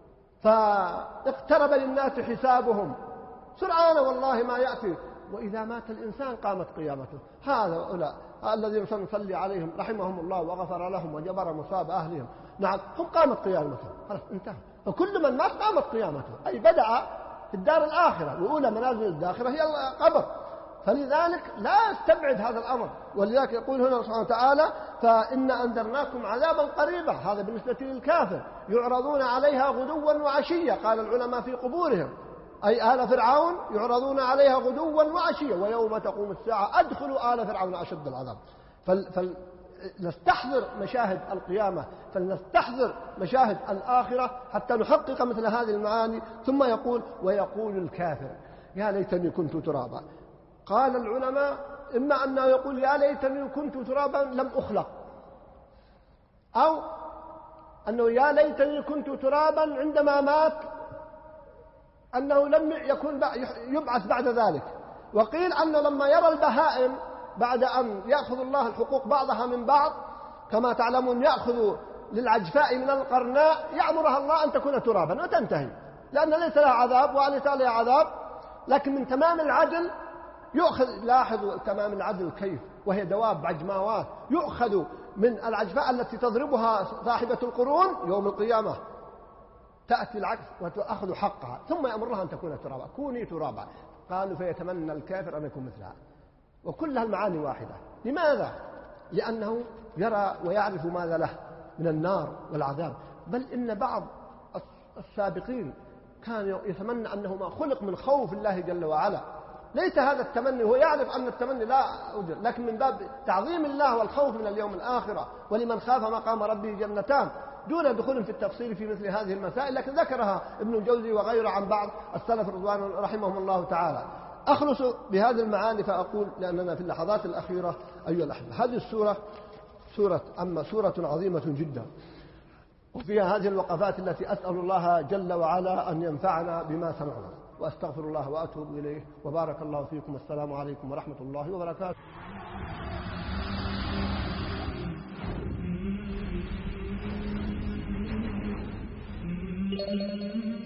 فاقترب للناس حسابهم، سرعان والله ما يأتي. وإذا مات الإنسان قامت قيامته. هذا أولا الذين سنصلي عليهم رحمهم الله وغفر لهم وجبر مصاب أهلهم. نعم، هم قامت قيامتهم، خلاص انتهى. فكل من مات قامت قيامته، أي بدأ في الدار الآخرة، وأولى منازل الآخرة هي القبر. فلذلك لا يستبعد هذا الأمر. ولذلك يقول هنا سبحانه وتعالى: فإن أنذرناكم عذابا قريبا. هذا بالنسبة للكافر، يعرضون عليها غدوا وعشيا. قال العلماء: في قبورهم، أي آل فرعون يعرضون عليها غدوا وعشيا ويوم تقوم الساعة أدخلوا آل فرعون أشد العذاب. فلنستحضر مشاهد القيامة، فلنستحضر مشاهد الآخرة حتى نحقق مثل هذه المعاني. ثم يقول ويقول الكافر يا ليتني كنت ترابا. قال العلماء إما أنه يقول يا ليتني كنت ترابا لم أخلق، أو أنه يا ليتني كنت ترابا عندما مات أنه لم يكون يبعث بعد ذلك. وقيل أنه لما يرى البهائم بعد أن يأخذ الله الحقوق بعضها من بعض كما تعلمون يأخذ للعجفاء من القرناء يأمرها الله أن تكون ترابا وتنتهي، لأن ليس لها عذاب وليس لها عذاب. لكن من تمام العدل يؤخذ، لاحظوا تمام العدل كيف، وهي دواب عجماوات، يؤخذ من العجفاء التي تضربها صاحبة القرون يوم القيامة تأتي العكس وتأخذ حقها، ثم يأمرها أن تكون ترابا، كوني ترابا. قالوا فيتمنى الكافر أن يكون مثلها. وكلها المعاني واحدة. لماذا؟ لأنه يرى ويعرف ماذا له من النار والعذاب. بل إن بعض السابقين كان يتمنى أنه ما خلق من خوف الله جل وعلا. ليس هذا التمني، هو يعرف أن التمني لا أجر، لكن من باب تعظيم الله والخوف من اليوم الآخرة. ولمن خاف مقام ربه جنتان، دون دخول في التفصيل في مثل هذه المسائل، لكن ذكرها ابن الجوزي وغيره عن بعض السلف رضوان رحمهم الله تعالى. أخلص بهذه المعاني فأقول لأننا في اللحظات الأخيرة أيها الأحبة، هذه السورة سورة أما سورة عظيمة جدا، وفيها هذه الوقفات التي أسأل الله جل وعلا أن ينفعنا بما سمعنا، وأستغفر الله وأتوب إليه. وبارك الله فيكم. السلام عليكم ورحمة الله وبركاته.